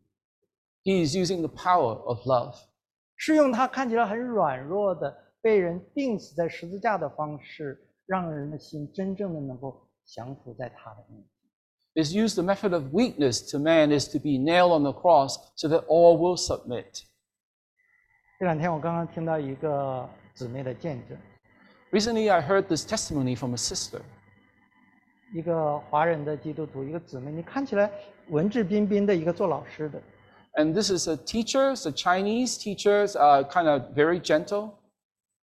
He is using the power of love. 是用他看起来很软弱的被人钉死在十字架的方式，让人的心真正的能够降服在他的面前。 Is use the method of weakness to man is to be nailed on the cross so that all will submit. 这两天我刚刚听到一个姊妹的见证， Recently, I heard this testimony from a sister. 一个华人的基督徒，一个姊妹，你看起来文质彬彬的一个做老师的， And this is a teacher, it's a Chinese teacher, uh, kind of very gentle.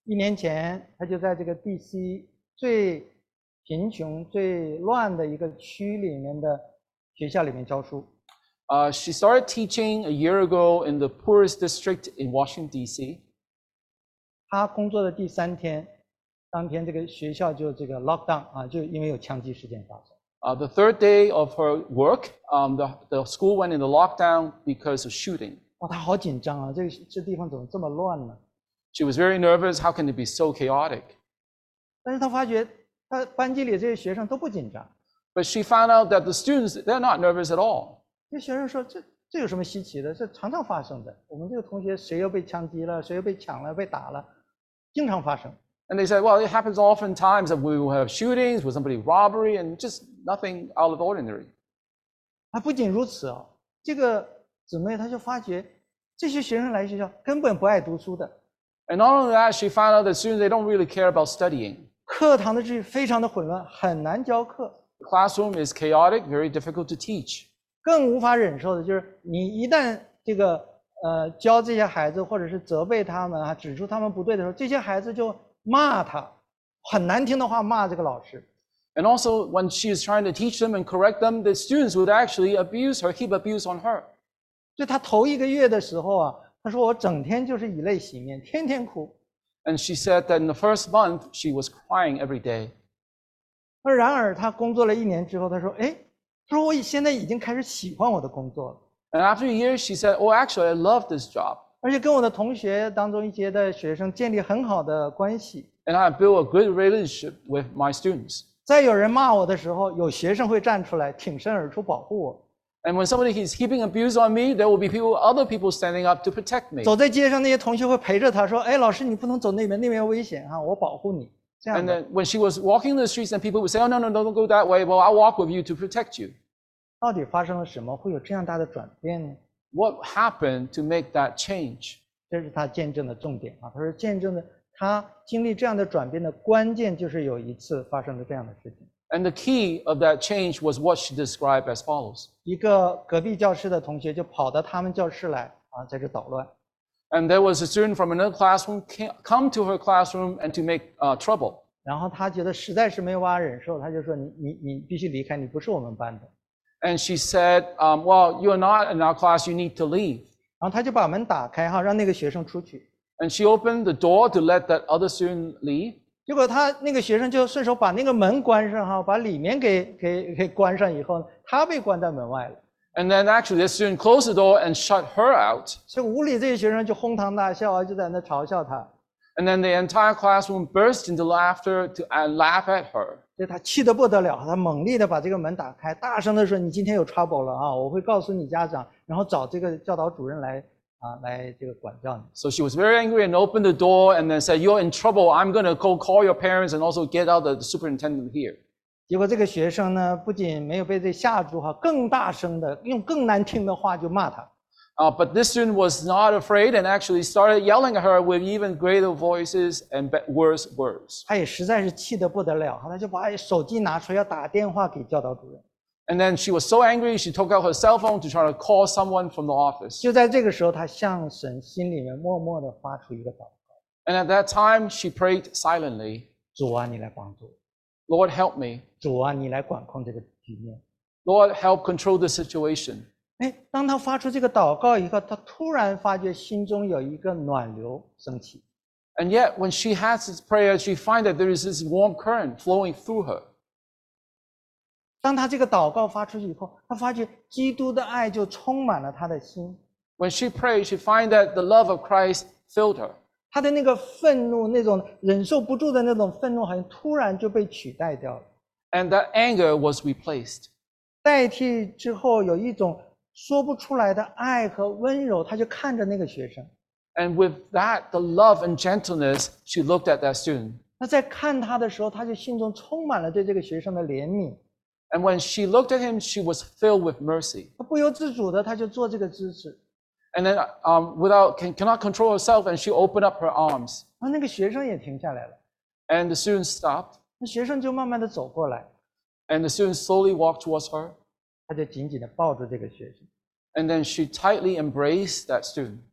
一年前，他就在这个 D C 最贫穷、最乱的一个区里面的学校里面教书。 Uh, she started teaching a year ago in the poorest district in Washington, D C. 他工作的第三天，当天这个学校就这个 lockdown 啊，就因为有枪击事件发生。 Uh, the third day of her work, um, the, the school went into lockdown because of shooting. 哇，他好紧张啊！这个这地方怎么这么乱呢？ She was very nervous. How can it be so chaotic? 但是他发觉，他班级里这些学生都不紧张。 But she found out that the students, they're not nervous at all. 这学生说：“这这有什么稀奇的？这常常发生的。我们这个同学谁又被枪击了，谁又被抢了，被打了，经常发生。” And they said, well, it happens oftentimes that we will have shootings, with somebody robbery, and just nothing out of the ordinary. 啊，不仅如此啊，这个姊妹她就发觉，这些学生来学校根本不爱读书的。 And not only that, she found out that students, they don't really care about studying. 课堂的秩序非常的混乱，很难教课。 The classroom is chaotic, very difficult to teach. 更无法忍受的就是你一旦这个呃教这些孩子，或者是责备他们啊，指出他们不对的时候，这些孩子就骂他，很难听的话骂这个老师。 And also, when she is trying to teach them and correct them, the students would actually abuse her, heap abuse on her. 就他头一个月的时候啊，他说我整天就是以泪洗面，天天哭。 And she said that in the first month, she was crying every day. 而然而他工作了一年之后，他说：“哎，他说我现在已经开始喜欢我的工作了， And after a year, she said, oh, actually, I love this job. 而且跟我的同学当中一些的学生建立很好的关系。 And I built a good relationship with my students. 在有人骂我的时候，有学生会站出来挺身而出保护我。 And when somebody is heaping abuse on me, there will be people, other people standing up to protect me. 走在街上，那些同学会陪着他说：‘哎，老师，你不能走那边，那边危险哈，我保护你。’这样 And 的。 then when she was walking the streets and people would say, oh, no, no, don't go that way. Well, I'll walk with you to protect you. 到底发生了什么，会有这样大的转变呢？ What happened to make that change? 这是他见证的重点啊。他说，见证的他经历这样的转变的关键，就是有一次发生了这样的事情。 And the key of that change was what she described as follows. 一个隔壁教室的同学就跑到他们教室来啊，在这捣乱。 And there was a student from another classroom came, come to her classroom and to make uh, trouble. 然后他觉得实在是没有办法忍受，他就说：“你你你必须离开，你不是我们班的。” And she said, um, well, you're not in our class, you need to leave. 然后他就把门打开哈，让那个学生出去。 And she opened the door to let that other student leave. 结果他那个学生就顺手把那个门关上哈，把里面给给给关上以后，他被关在门外了。 And then actually the student closed the door and shut her out. 所以屋里这些学生就哄堂大笑啊，就在那嘲笑他。 And then the entire classroom burst into laughter to, and laugh at her. 所以他气得不得了，他猛力的把这个门打开，大声的说：“你今天有 trouble 了啊！我会告诉你家长，然后找这个教导主任来啊，来这个管教你。” So she was very angry and opened the door and then said, you're in trouble. I'm going to go call your parents and also get out the superintendent here. 结果这个学生呢，不仅没有被这吓住哈，更大声的用更难听的话就骂他。 Uh, but this student was not afraid and actually started yelling at her with even greater voices and worse words. 他也实在是气得不得了，他就把手机拿出来要打电话给教导主任。 And then she was so angry, she took out her cell phone to try to call someone from the office. 就在这个时候，他向神心里面默默的发出一个祷告： And at that time, she prayed silently, 主啊，你来帮助我； Lord, help me. 主啊，你来管控这个局面。 Lord, help control the situation. 哎，当他发出这个祷告以后，他突然发觉心中有一个暖流升起。 And yet, when she has this prayer, she finds that there is this warm current flowing through her. 当他这个祷告发出去以后，他发觉基督的爱就充满了他的心。 When she prayed, she finds that the love of Christ filled her. 他的那个愤怒，那种忍受不住的那种愤怒，好像突然就被取代掉了。 And that anger was replaced. 代替之后，有一种说不出来的爱和温柔，他就看着那个学生。 And with that, the love and gentleness, she looked at that student. 那在看他的时候，他就心中充满了对这个学生的怜悯。 And when she looked at him, she was filled with mercy. 他不由自主的，他就做这个姿势。 And then, um, without can, cannot control herself, and she opened up her arms. 然后那个学生也停下来了， And the student stopped, 那学生就慢慢的走过来， and the student slowly walked towards her. 他就紧紧的抱住这个学生。 And then she tightly embraced that student.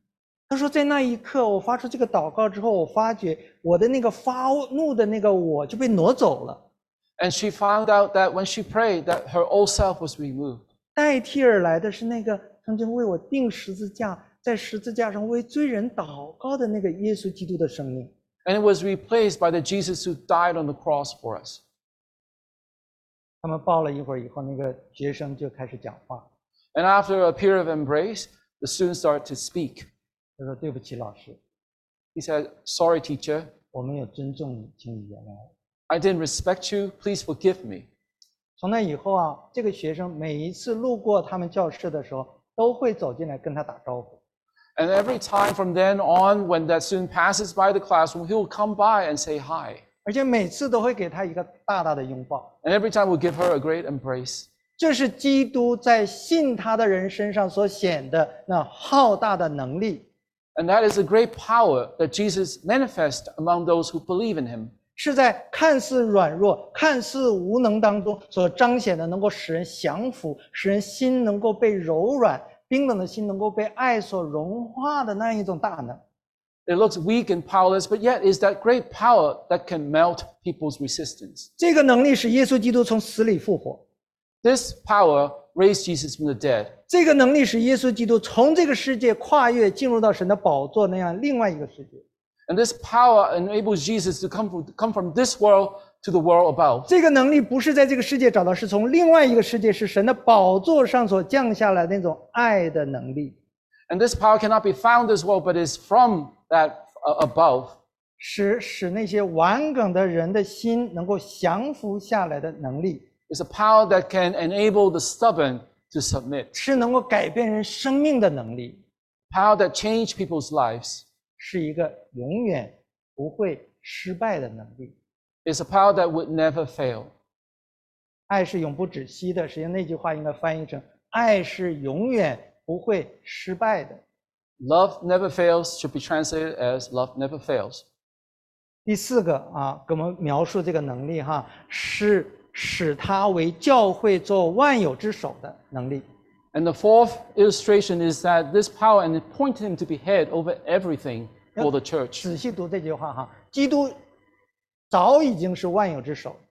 他说，在那一刻，我发出这个祷告之后，我发觉我的那个发怒的那个我就被挪走了， And she found out that when she prayed, that her old self was removed. 代替而来的是那个曾经为我钉十字架，在十字架上为罪人祷告的那个耶稣基督的生命。 And it was replaced by the Jesus who died on the cross for us. 他们抱了一会儿以后，那个学生就开始讲话。 And after a period of embrace, the students started to speak. 他说：“对不起，老师， He said, sorry, teacher. 我没有尊重你，请你原谅我。” I didn't respect you. Please forgive me. 从那以后啊，这个学生每一次路过他们教室的时候，都会走进来跟他打招呼。 And every time from then on, when that student passes by the classroom, he will come by and say hi. 而且每次都会给他一个大大的拥抱。 And every time we'll give her a great embrace. 这是基督在信他的人身上所显的那浩大的能力， And that is a great power that Jesus manifests among those who believe in him. 是在看似软弱、看似无能当中所彰显的，能够使人降服，使人心能够被柔软，冰冷的心能够被爱所融化的那一种大能。 It looks weak and powerless, but yet is that great power that can melt people's resistance. 这个能力使耶稣基督从死里复活， This power raised Jesus from the dead. 这个能力使耶稣基督从这个世界跨越进入到神的宝座那样另外一个世界。 And this power enables Jesus to come from, come from this world to the world above. 这个能力不是在这个世界找到，是从另外一个世界，是神的宝座上所降下来那种爱的能力， And this power cannot be found in this world, but is from that uh, above. 使使那些顽梗的人的心能够降服下来的能力， It's a power that can enable the stubborn to submit. 是能够改变人生命的能力， Power that change people's lives. 是一个永远不会失败的能力。 It's a power that would never fail. 爱是永不止息的，实际上那句话应该翻译成爱是永远不会失败的。 Love never fails should be translated as love never fails. 第四个啊，给我们描述这个能力哈，是使他为教会做万有之首的能力。 And the fourth illustration is that this power and appointed him to be head over everything for the church. 仔细读这句话哈，基督早已经是万有之首，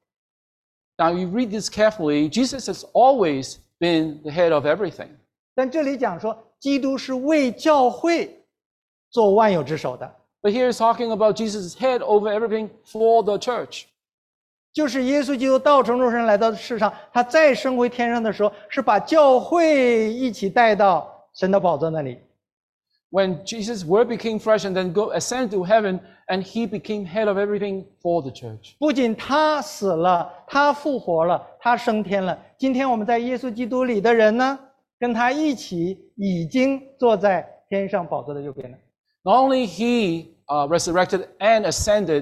Now you read this carefully. Jesus has always been the head of everything. 但这里讲说，基督是为教会做万有之首的， But here he's talking about Jesus' head over everything for the church. 就是耶稣基督道成肉身来到世上，他再升回天上的时候，是把教会一起带到神的宝座那里。 When Jesus' word became flesh and then go ascend to heaven, and he became head of everything for the church. 不仅他死了，他复活了，他升天了。今天我们在耶稣基督里的人呢，跟他一起已经坐在天上宝座的右边了。 Not only he uh, resurrected and ascended,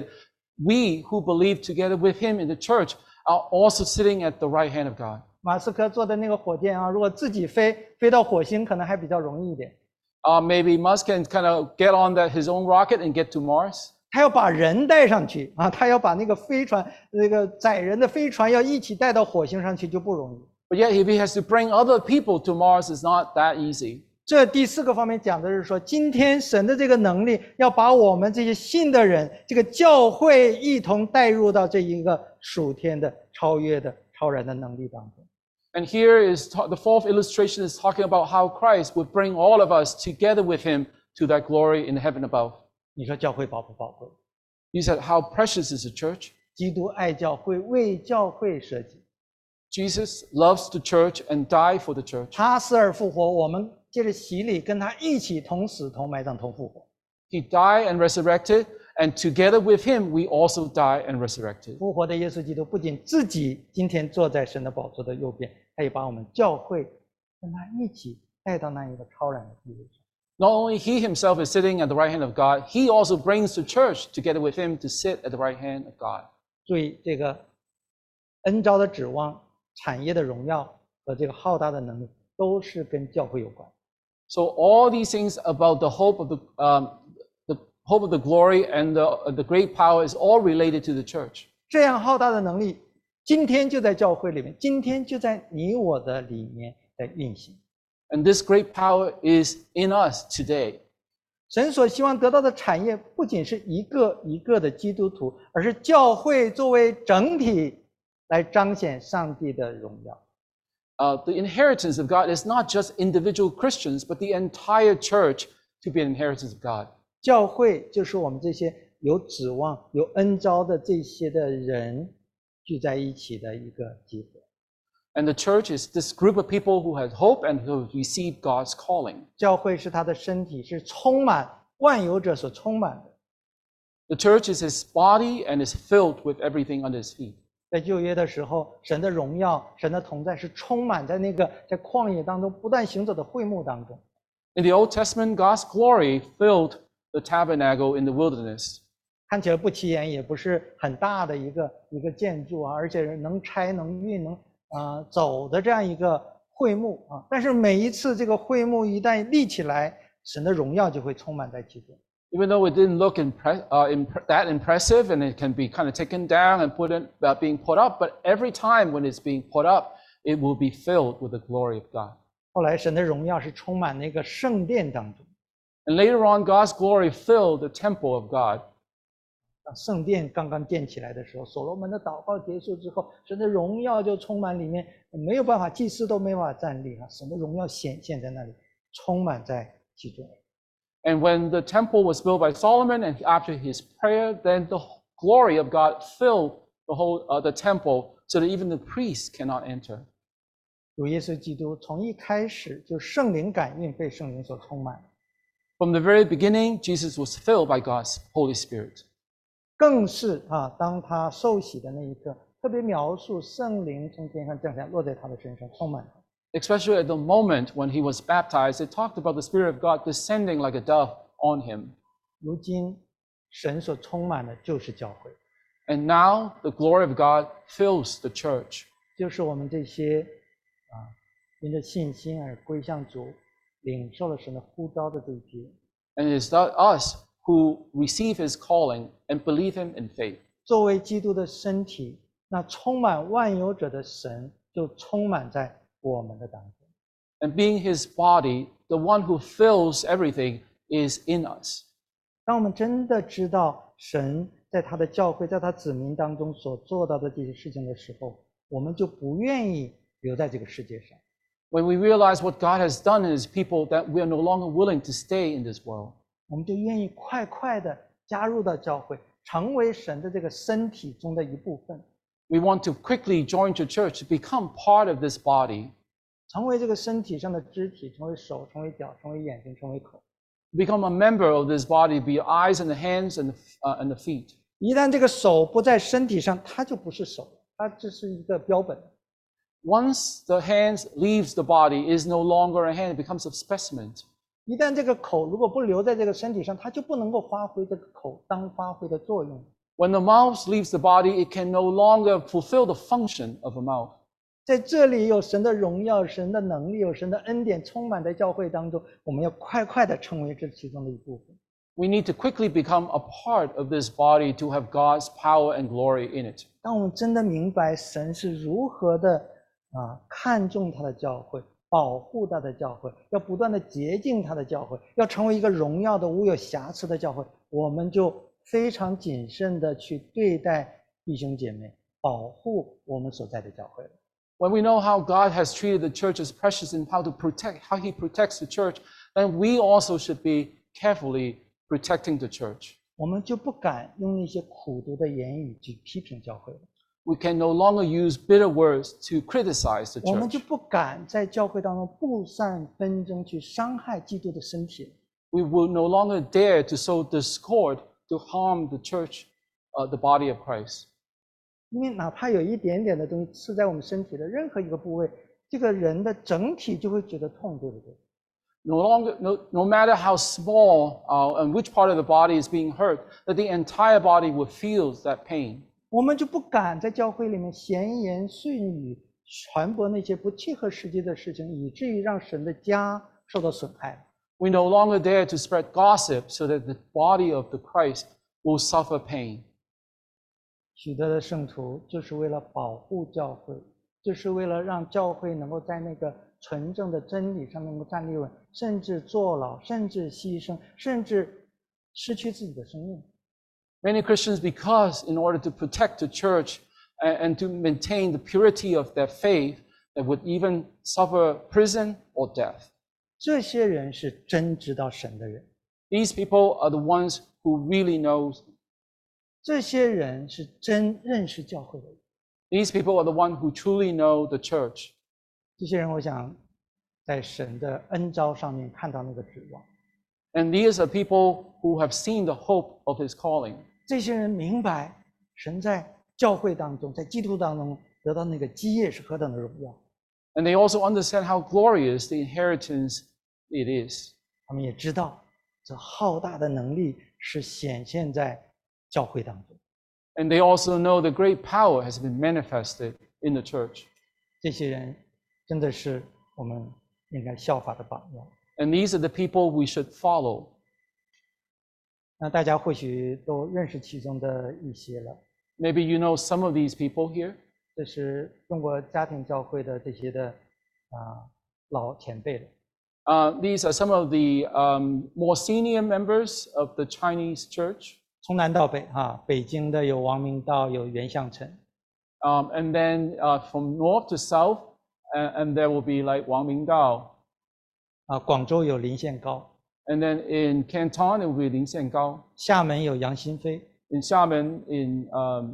we who believe together with him in the church are also sitting at the right hand of God. 马斯克做的那个火箭啊，如果自己飞飞到火星，可能还比较容易一点。 Uh, maybe Musk can kind of get on that his own rocket and get to Mars. 他要把人带上去啊，他要把那个飞船，那个载人的飞船要一起带到火星上去，就不容易。 But yet if he has to bring other people to Mars, it's not that easy. 这第四个方面讲的是说，今天神的这个能力要把我们这些信的人，这个教会一同带入到这一个属天的、超越的、超然的能力当中。 And here is ta- the fourth illustration is talking about how Christ would bring all of us together with him to that glory in heaven above. 你说教会宝不宝贵？ He said, how precious is the church? 基督爱教会，为教会舍己， Jesus loves the church and died for the church. 他死而复活，我们借着洗礼跟他一起同死、同埋葬、同复活。 He died and resurrected, and together with him, we also die and resurrected. 复活的耶稣基督不仅自己今天坐在神的宝座的右边，他也把我们教会跟他一起带到那一个超然的地位上。 Not only he himself is sitting at the right hand of God, he also brings the church together with him to sit at the right hand of God. 注意这个恩召的指望、产业的荣耀和这个浩大的能力，都是跟教会有关。 So all these things about the hope of the, um, the hope of the glory and the, the great power is all related to the church. 这样浩大的能力，今天就在教会里面，今天就在你我的里面在运行。 And this great power is in us today. 神所希望得到的产业不仅是一个一个的基督徒，而是教会作为整体来彰显上帝的荣耀。 Uh, the inheritance of God is not just individual Christians, but the entire church to be an inheritance of God. 教会就是我们这些有指望、有恩召的这些的人聚在一起的一个集合。 And the church is this group of people who have hope and who have received God's calling. 教会是他的身体，是充满万有者所充满的。 The church is his body and is filled with everything under his feet. 在旧约的时候，神的荣耀、神的同在是充满在那个在旷野当中不断行走的会幕当中。 In the Old Testament, God's glory filled the tabernacle in the wilderness. 看起来不起眼，也不是很大的一个一个建筑啊，而且能拆、能运、能啊、呃、走的这样一个会幕啊。但是每一次这个会幕一旦立起来，神的荣耀就会充满在其中。 Even though it didn't look impre- uh, imp- that impressive and it can be kind of taken down and put in, uh, being put up, but every time when it's being put up, it will be filled with the glory of God. 后来神的荣耀是充满那个圣殿当中。 And later on, God's glory filled the temple of God. 圣殿刚刚建起来的时候，所罗门的祷告结束之后，神的荣耀就充满里面，没有办法，祭司都没办法站立啊，神的荣耀显现在那里，充满在其中。 And when the temple was built by Solomon, and after his prayer, then the glory of God filled the whole uh, the temple, so that even the priests cannot enter. 主耶稣基督从一开始就圣灵感应，被圣灵所充满。 From the very beginning, Jesus was filled by God's Holy Spirit. 更是啊，当他受洗的那一刻，特别描述圣灵从天上降下，落在他的身上，充满他。 Especially at the moment when he was baptized, it talked about the Spirit of God descending like a dove on him. 如今，神所充满的就是教会， And now the glory of God fills the church. 就是我们这些啊，因着信心而归向主，领受了神的呼召的这一批。 And it is us who receive his calling and believe him in faith. 作为基督的身体，那充满万有者的神就充满在我们的当中。 And being his body, the one who fills everything is in us. 当我们真的知道神在他的教会，在他子民当中所做到的这些事情的时候，我们就不愿意留在这个世界上。 When we realize what God has done in his people, that we are no longer willing to stay in this world. 我们就愿意快快的加入到教会，成为神的这个身体中的一部分， We want to quickly join the church, to become part of this body, 成为这个身体上的肢体，成为手，成为脚，成为眼睛，成为口。 become a member of this body, be your eyes and the hands and the, uh, and the feet. 一旦这个手不在身体上，它就不是手了，它只是一个标本。 Once the hands leaves the body, it is no longer a hand, it becomes a specimen. 一旦这个口如果不留在这个身体上，它就不能够发挥这个口当发挥的作用。 When the mouth leaves the body, it can no longer fulfill the function of a mouth. 在这里有神的荣耀、神的能力、有神的恩典充满在教会当中，我们要快快的成为这其中的一部分。 We need to quickly become a part of this body to have God's power and glory in it. 当我们真的明白神是如何的啊看重他的教会，保护他的教会，要不断的洁净他的教会，要成为一个荣耀的无有瑕疵的教会，我们就非常谨慎的去对待弟兄姐妹，保护我们所在的教会了。 When we know how God has treated the church as precious and how to protect, how he protects the church, then we also should be carefully protecting the church. 我们就不敢用那些苦毒的言语去批评教会了， We can no longer use bitter words to criticize the 我们就 church. 不敢在教会当中布散纷争，去伤害基督的身体了。 We will no longer dare to sow discord to harm the church, uh, the body of Christ. 因为哪怕有一点点的东西刺在我们身体的任何一个部位，这个人的整体就会觉得痛，对不对？ No longer, no, no matter how small uh, and which part of the body is being hurt, that the entire body will feel that pain. 我们就不敢在教会里面闲言碎语，传播那些不切合实际的事情，以至于让神的家受到损害。 We no longer dare to spread gossip so that the body of the Christ will suffer pain. 许多的圣徒就是为了保护教会，就是为了让教会能够在那个纯正的真理上能够站立稳，甚至坐牢，甚至牺牲，甚至失去自己的生命。 Many Christians, because in order to protect the church and, and to maintain the purity of their faith, they would even suffer prison or death. 这些人是真知道神的人， These people are the ones who really know. 这些人是真认识教会的人。 These people are the ones who truly know the church. 这些人，我想在神的恩召上面看到那个指望。 And these are people who have seen the hope of his calling. 这些人明白神在教会当中，在基督当中得到那个基业是何等的荣耀。 And they also understand how glorious the inheritance it is. 他们也知道这浩大的能力是显现在教会当中。 And they also know the great power has been manifested in the church. 这些人真的是我们应该效法的榜样。 And these are the people we should follow. 那大家或许都认识其中的一些了。 Maybe you know some of these people here. 这是中国家庭教会的这些的啊、老前辈了。 Uh, these are some of the um, more senior members of the Chinese church. 从南到北哈、北京的有王明道，有袁向成。 Um, and then uh, from north to south, and, and there will be like Wang Mingdao. 啊，广州有林宪高， And then in Canton, it will be Lin Xiangao. 厦门有杨新飞， In Xiamen, in um,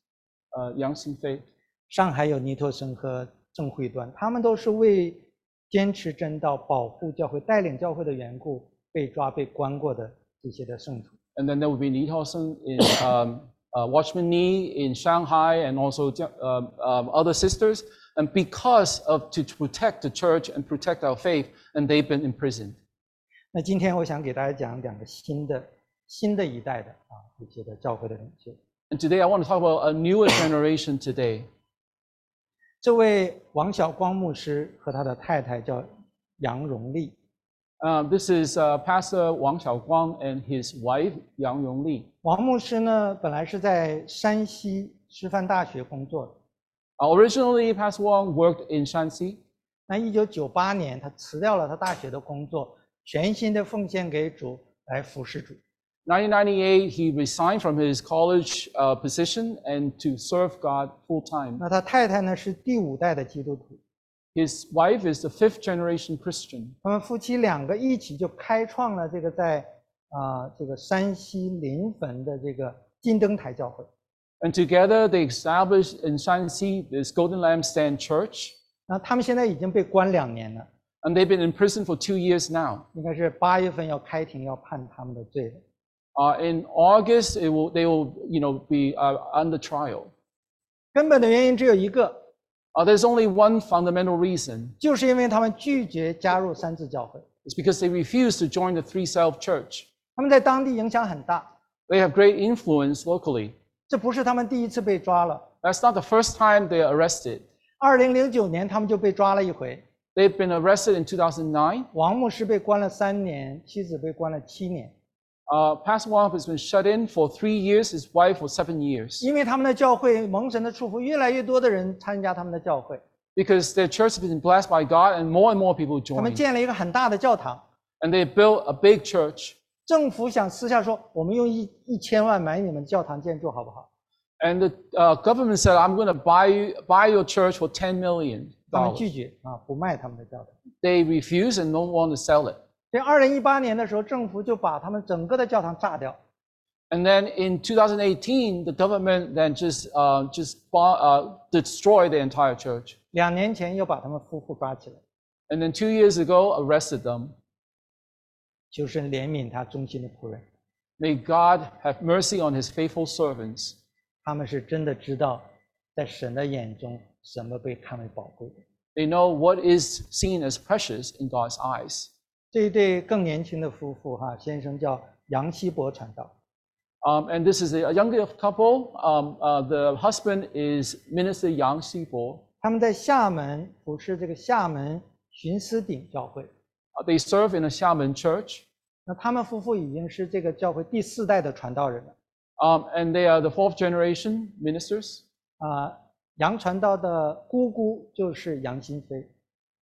uh, Yang Xinfei. 上海有尼托生和郑慧端，他们都是为坚持真道、保护教会、带领教会的缘故被抓、被关过的这些的圣徒。 And then there will be Li Taosen in um, uh, Watchman Nee in Shanghai, and also um, um, other sisters. And because of to protect the church and protect our faith, and they've been imprisoned. 那今天我想给大家讲两个新的、新的一代的啊这些的教会的领袖。 And today I want to talk about a newer generation today. 这位王晓光牧师和他的太太叫杨荣丽。 Uh, this is uh, Pastor Wang Xiaoguang and his wife Yang Yongli. 王牧师呢，本来是在山西师范大学工作的。 Uh, originally, Pastor Wang worked in Shanxi. 那一九九八年，他辞掉了他大学的工作，全心的奉献给主，来服侍主。 nineteen ninety-eight, he resigned from his college uh, position and to serve God full time. 那他太太呢，是第五代的基督徒。 His wife is the fifth generation Christian. 他们夫妻两个一起就开创了这个在啊、这个山西临汾的这个金灯台教会。 And together they established in Shanxi this Golden Lampstand Church. 那他们现在已经被关两年了， And they've been in prison for two years now. 应该是八月份要开庭要判他们的罪的。 Uh, in August, it will, they will, you know, be uh, under trial. 根本的原因只有一个， Uh, there's only one fundamental reason. 就是因为他们拒绝加入三自教会， It's because they refuse to join the Three Self Church. 他们在当地影响很大。 They have great influence locally. 这不是他们第一次被抓了， That's not the first time they are arrested. 二零零九年他们就被抓了一回， They've been arrested in two thousand nine. 王牧师被关了三年，妻子被关了七年， Uh, Pastor Wang has been shut in for three years, his wife for seven years. 因为他们的教会蒙神的祝福，越来越多的人参加他们的教会， Because their church has been blessed by God and more and more people 他们 join. 建了一个很大的教堂。 And they built a big church. 政府想私下说，我们用一一千万买你们教堂建筑好不好？ And the uh, government said, I'm going to buy, you, buy your church for ten million 他们 dollars. 拒绝啊，不卖他们的教堂。 They refuse and don't want to sell it. 所以二零一八年的时候，政府就把他们整个的教堂炸掉。 And then in two thousand eighteen, the government then just, uh, just bought, uh, destroyed the entire church. 两年前又把他们夫妇抓起来， And then two years ago, arrested them. 求神怜悯他忠心的仆人。 May God have mercy on his faithful servants. 他们是真的知道，在神的眼中，什么被看为宝贵的。 They know what is seen as precious in God's eyes. 这一对更年轻的夫妇哈，先生叫杨希伯传道， Um, and this is a younger couple. Um, uh, the husband is Minister Yang Xibo. 他们在厦门服侍这个厦门巡思鼎教会。 Uh, they serve in a Xiamen church. 那他们夫妇已经是这个教会第四代的传道人了。 Um, and they are the fourth generation ministers. 啊、杨传道的姑姑就是杨新飞。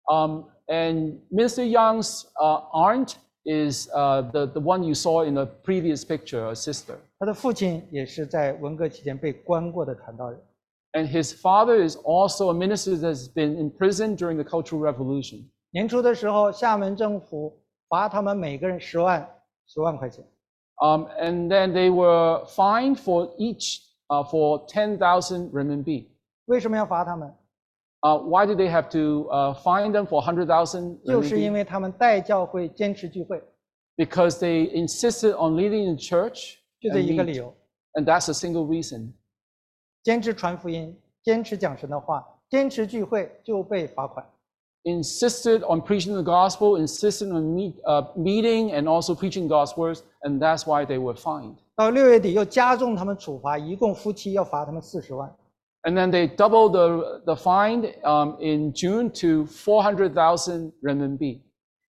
Um, and Minister Young's uh, aunt is uh, the, the one you saw in the previous picture, a sister. 他的父亲也是在文革期间被关过的传道人。 And his father is also a minister that has been imprisoned during the Cultural Revolution. 年初的时候，厦门政府罚他们每个人十万十万块钱。 Um, and then they were fined for each uh, for ten thousand renminbi. 为什么要罚他们？ Uh, why did they have to uh, fine them for one hundred thousand 就是因 renminbi? 为他们带教会坚持聚会， Because they insisted on leading in church. 就这 And, 一个 meet. 理由。 And that's a single reason. 坚持传福音，坚持讲神的话，坚持聚会就被罚款。 Insisted on preaching the gospel, insisted on meet, uh, meeting and also preaching God's words, and that's why they were fined. 到六月底又加重他们处罚，一共夫妻要罚他们四十万。 And then they doubled the, the fine um, in June to four hundred thousand renminbi.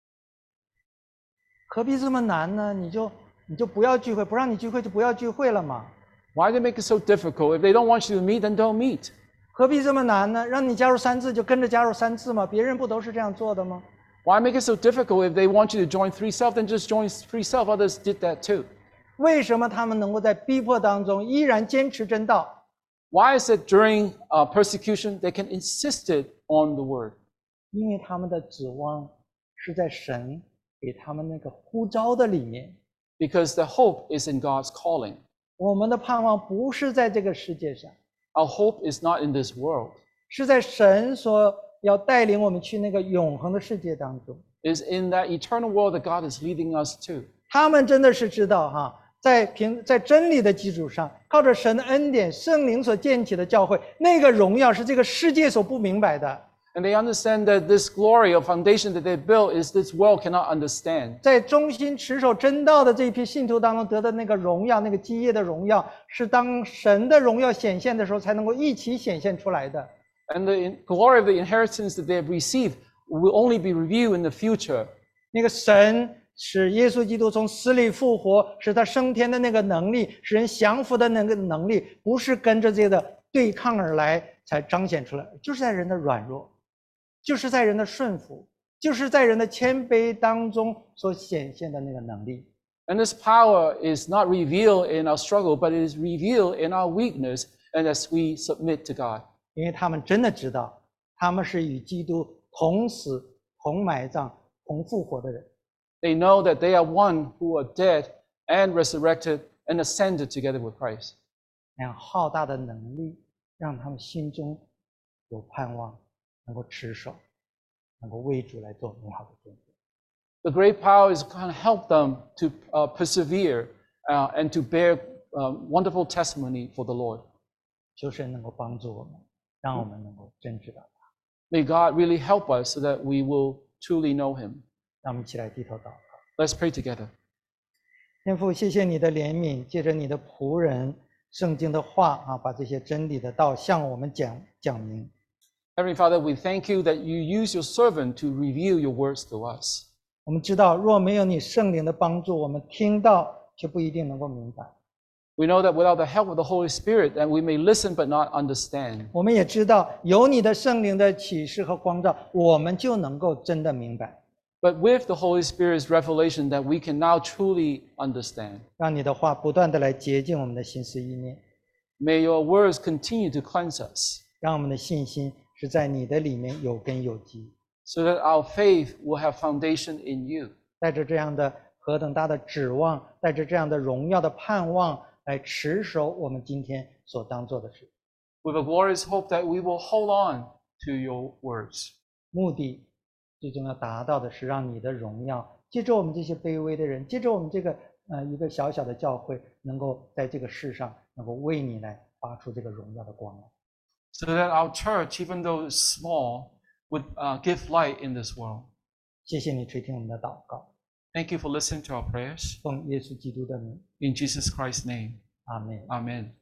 何必这么难呢？你就你就不要聚会，不让你聚会就不要聚会了嘛。 Why they make it so difficult? If they don't want you to meet, then don't meet. 何必这么难呢？让你加入三次就跟着加入三次嘛，别人不都是这样做的吗？ Why make it so difficult? If they want you to join Three Self, then just join Three Self. Others did that too. 为什么他们能够在逼迫当中依然坚持真道？ Why is it during uh, persecution they can insist it on the word? 因为他们的指望是在神给他们那个呼召的里面。 Because the hope is in God's calling. 我们的盼望不是在这个世界上， Our hope is not in this world. 是在神所要带领我们去那个永恒的世界当中。 It is in that eternal world that God is leading us to. 他们真的是知道哈，在凭在真理的基础上，靠着神的恩典、圣灵所建起的教会，那个荣耀是这个世界所不明白的。 And they understand that this glory of foundation that they built is this world cannot understand. 在忠心持守真道的这一批信徒当中得的那个荣耀，那个基业的荣耀，是当神的荣耀显现的时候，才能够一起显现出来的。 And the in- glory of the inheritance that they have received will only be revealed in the future. 那个神使耶稣基督从死里复活，使他升天的那个能力，使人降服的那个能力，不是跟着这个对抗而来才彰显出来，就是在人的软弱，就是在人的顺服，就是在人的谦卑当中所显现的那个能力。 And this power is not revealed in our struggle, but it is revealed in our weakness and as we submit to God. 因为他们真的知道，他们是与基督同死、同埋葬、同复活的人。 They know that they are one who are dead and resurrected and ascended together with Christ. 那样浩大的能力，让他们心中有盼望，能够持守，能够为主来做美好的见证。 The great power is going to help them to uh, persevere uh, and to bear uh, wonderful testimony for the Lord. 求神能够帮助我们，让我们能够真知道他。 May God really help us so that we will truly know Him. 让我们一起来低头祷告。 Let's pray together. 天父，谢谢你的怜悯，借着你的仆人圣经的话啊，把这些真理的道向我们讲讲明。 Heavenly Father, we thank you that you use your servant to reveal your words to us. 我们知道，若没有你圣灵的帮助，我们听到却不一定能够明白。 We know that without the help of the Holy Spirit, that we may listen but not understand. 我们也知道，有你的圣灵的启示和光照，我们就能够真的明白。 But with the Holy Spirit's revelation, that we can now truly understand. 让你的话不断的来洁净我们的心思意念， May your words continue to cleanse us, 让我们的信心是在你的里面有根有基。 so that our faith will have foundation in you. 带着这样的何等大的指望，带着这样的荣耀的盼望，来持守我们今天所当做的事。 With a glorious hope that we will hold on to your words. 目的最终要达到的是让你的荣耀，借着我们这些卑微的人，借着我们这个呃一个小小的教会，能够在这个世上能够为你来发出这个荣耀的光来。 So that our church, even though it's small, would uh, give light in this world. 谢谢你垂听我们的祷告， Thank you for listening to our prayers. 奉耶稣基督的名， In Jesus Christ's name, 阿门。 amen.